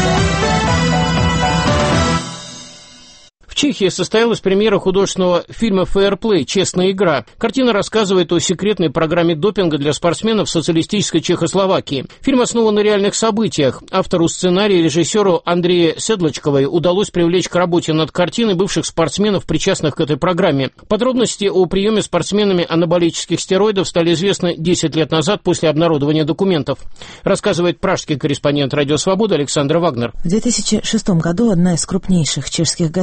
[SPEAKER 2] В Чехии состоялась премьера художественного фильма «Фэйрплей. Честная игра». Картина рассказывает о секретной программе допинга для спортсменов социалистической Чехословакии. Фильм основан на реальных событиях. Автору сценария и режиссеру Андрею Седлачковой удалось привлечь к работе над картиной бывших спортсменов, причастных к этой программе. Подробности о приеме спортсменами анаболических стероидов стали известны десять лет назад после обнародования документов. Рассказывает пражский корреспондент «Радио Свобода» Александр Вагнер.
[SPEAKER 22] В две тысячи шестом году одна из крупнейших чешских газет «Младая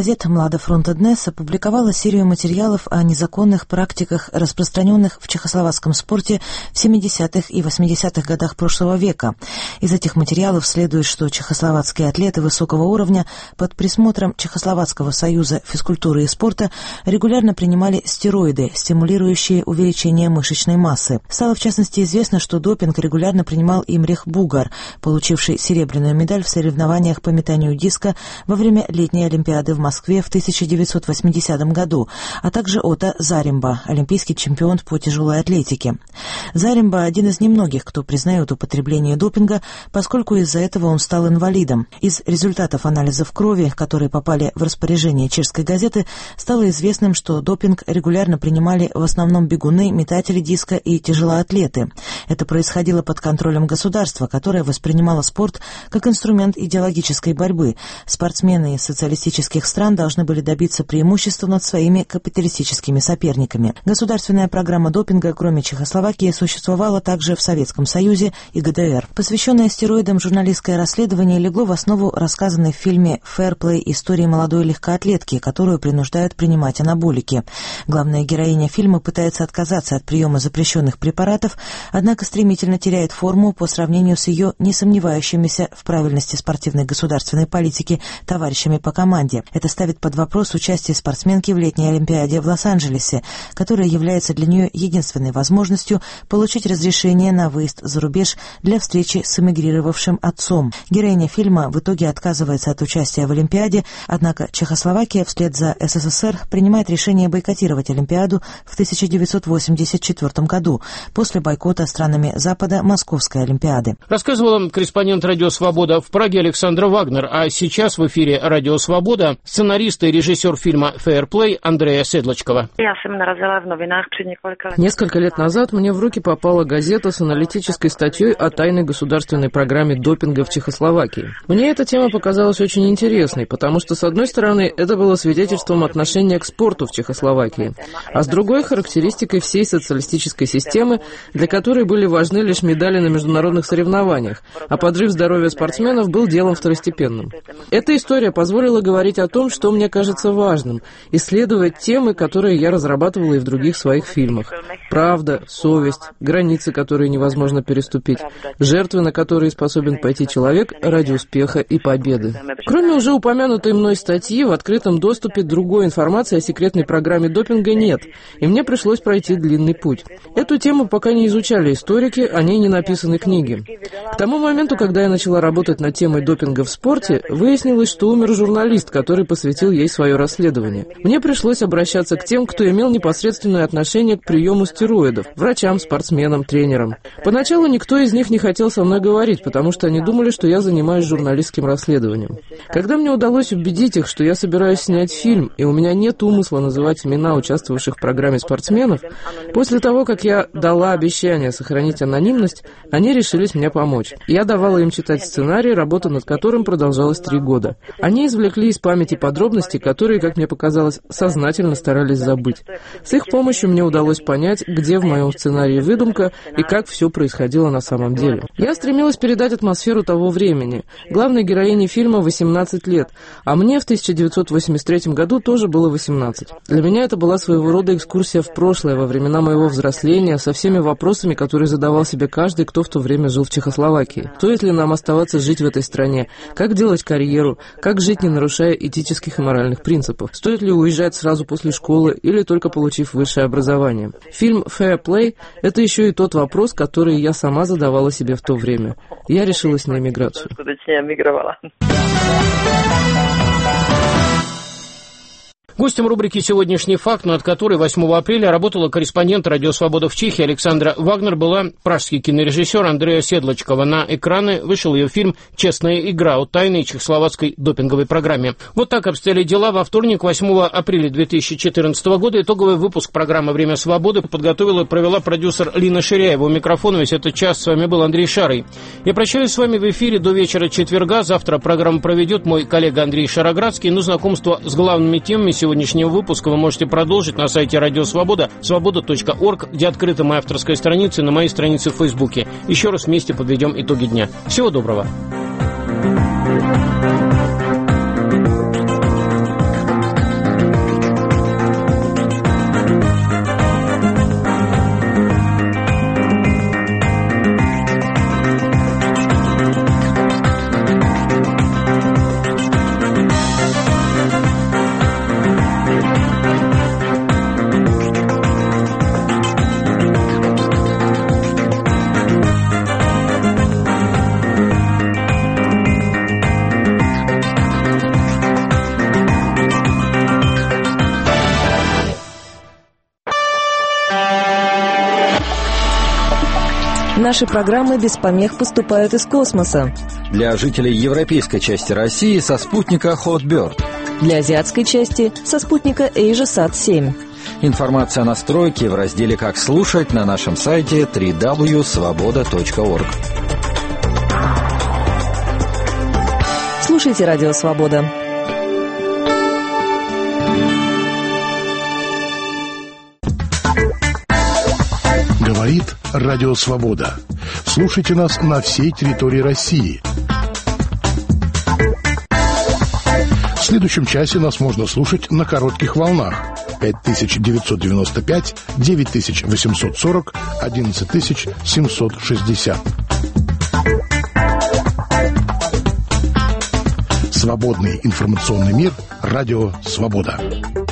[SPEAKER 4] Млада Фронта Днес опубликовала серию материалов о незаконных практиках, распространенных в чехословацком спорте в семидесятых и восьмидесятых годах прошлого века. Из этих материалов следует, что чехословацкие атлеты высокого уровня под присмотром Чехословацкого союза физкультуры и спорта регулярно принимали стероиды, стимулирующие увеличение мышечной массы. Стало в частности известно, что допинг регулярно принимал Имрих Бугар, получивший серебряную медаль в соревнованиях по метанию диска во время летней Олимпиады в Москве в тысяча девятьсот восьмидесятом году, а также Отто Заремба, олимпийский чемпион по тяжелой атлетике. Заремба – один из немногих, кто признает употребление допинга, поскольку из-за этого он стал инвалидом. Из результатов анализов крови, которые попали в распоряжение чешской газеты, стало известным, что допинг регулярно принимали в основном бегуны, метатели диска и тяжелоатлеты. Это происходило под контролем государства, которое воспринимало спорт как инструмент идеологической борьбы. Спортсмены из социалистических стран должны были добиться преимущества над своими капиталистическими соперниками. Государственная программа допинга, кроме Чехословакии, существовала также в Советском Союзе и ГДР. Посвященное стероидам журналистское расследование легло в основу рассказанной в фильме «Фэрплей» истории молодой легкоатлетки, которую принуждают принимать анаболики. Главная героиня фильма пытается отказаться от приема запрещенных препаратов, однако стремительно теряет форму по сравнению с ее не сомневающимися в правильности спортивной государственной политики товарищами по команде. Это ставит под вопрос участие спортсменки в летней Олимпиаде в Лос-Анджелесе, которая является для нее единственной возможностью получить разрешение на выезд за рубеж для встречи с эмигрировавшим отцом. Героиня фильма в итоге отказывается от участия в Олимпиаде, однако Чехословакия вслед за СССР принимает решение бойкотировать Олимпиаду в тысяча девятьсот восемьдесят четвёртом году после бойкота странами Запада Московской Олимпиады.
[SPEAKER 2] Рассказывала корреспондент «Радио Свобода» в Праге Александра Вагнер, а сейчас в эфире «Радио Свобода» сценарист и режиссер фильма «Фэрплей» Андрея Седлочкова.
[SPEAKER 19] Несколько лет назад мне в руки попала газета с аналитической статьей о тайной государственной программе допинга в Чехословакии. Мне эта тема показалась очень интересной, потому что, с одной стороны, это было свидетельством отношения к спорту в Чехословакии, а с другой — характеристикой всей социалистической системы, для которой были важны лишь медали на международных соревнованиях, а подрыв здоровья спортсменов был делом второстепенным. Эта история позволила говорить о том, что мне кажется важным, исследовать темы, которые я разрабатывала и в других своих фильмах. Правда, совесть, границы, которые невозможно переступить, жертвы, на которые способен пойти человек ради успеха и победы. Кроме уже упомянутой мной статьи, в открытом доступе другой информации о секретной программе допинга нет, и мне пришлось пройти длинный путь. Эту тему пока не изучали историки, о ней не написаны книги. К тому моменту, когда я начала работать над темой допинга в спорте, выяснилось, что умер журналист, который посвятил ей свое расследование. Мне пришлось обращаться к тем, кто имел непосредственное отношение к приему стероидов, врачам, спортсменам, тренерам. Поначалу никто из них не хотел со мной говорить, потому что они думали, что я занимаюсь журналистским расследованием. Когда мне удалось убедить их, что я собираюсь снять фильм, и у меня нет умысла называть имена участвовавших в программе спортсменов, после того, как я дала обещание сохранить анонимность, они решились мне помочь. Я давала им читать сценарий, работа над которым продолжалась три года. Они извлекли из памяти подробности, которые, как мне показалось, сознательно старались забыть. С их помощью мне удалось понять, где в моем сценарии выдумка и как все происходило на самом деле. Я стремилась передать атмосферу того времени. Главной героине фильма восемнадцать лет, а мне в тысяча девятьсот восемьдесят третьем году тоже было восемнадцать. Для меня это была своего рода экскурсия в прошлое, во времена моего взросления, со всеми вопросами, которые задавал себе каждый, кто в то время жил в Чехословакии. Стоит ли нам оставаться жить в этой стране? Как делать карьеру? Как жить, не нарушая этических и моральных принципов? Стоит ли уезжать сразу после школы или только получив высшее образование? Фильм «Фэрплей» — это еще и тот вопрос, который я сама задавала себе в то время. Я решилась на эмиграцию.
[SPEAKER 2] Гостем рубрики «Сегодняшний факт», над которой восьмого апреля работала корреспондент «Радио Свобода» в Чехии Александра Вагнер, была пражский кинорежиссер Андрея Седлочкова. На экраны вышел ее фильм «Честная игра» о тайной чехословацкой допинговой программе. Вот так обстояли дела во вторник, восьмого апреля две тысячи четырнадцатого года. Итоговый выпуск программы «Время свободы» подготовила и провела продюсер Лина Ширяева. У микрофона весь этот час с вами был Андрей Шарый. Я прощаюсь с вами в эфире до вечера четверга. Завтра программу проведет мой коллега Андрей Шароградский. Но знакомство с главными темами сегодняшнего выпуска вы можете продолжить на сайте Радио Свобода, свобода точка орг, где открыта моя авторская страница, и на моей странице в Фейсбуке. Еще раз вместе подведем итоги дня. Всего доброго.
[SPEAKER 5] Наши программы без помех поступают из космоса.
[SPEAKER 22] Для жителей европейской части России со спутника Hotbird.
[SPEAKER 5] Для азиатской части со спутника AsiaSat семь.
[SPEAKER 22] Информация о настройке в разделе «Как слушать» на нашем сайте дабл ю дабл ю дабл ю точка свобода точка орг.
[SPEAKER 5] Слушайте Радио Свобода.
[SPEAKER 23] Говорит Радио Свобода. Слушайте нас на всей территории России. В следующем часе нас можно слушать на коротких волнах. пять тысяч девятьсот девяносто пять, девять тысяч восемьсот сорок, одиннадцать тысяч семьсот шестьдесят. Свободный информационный мир. Радио Свобода.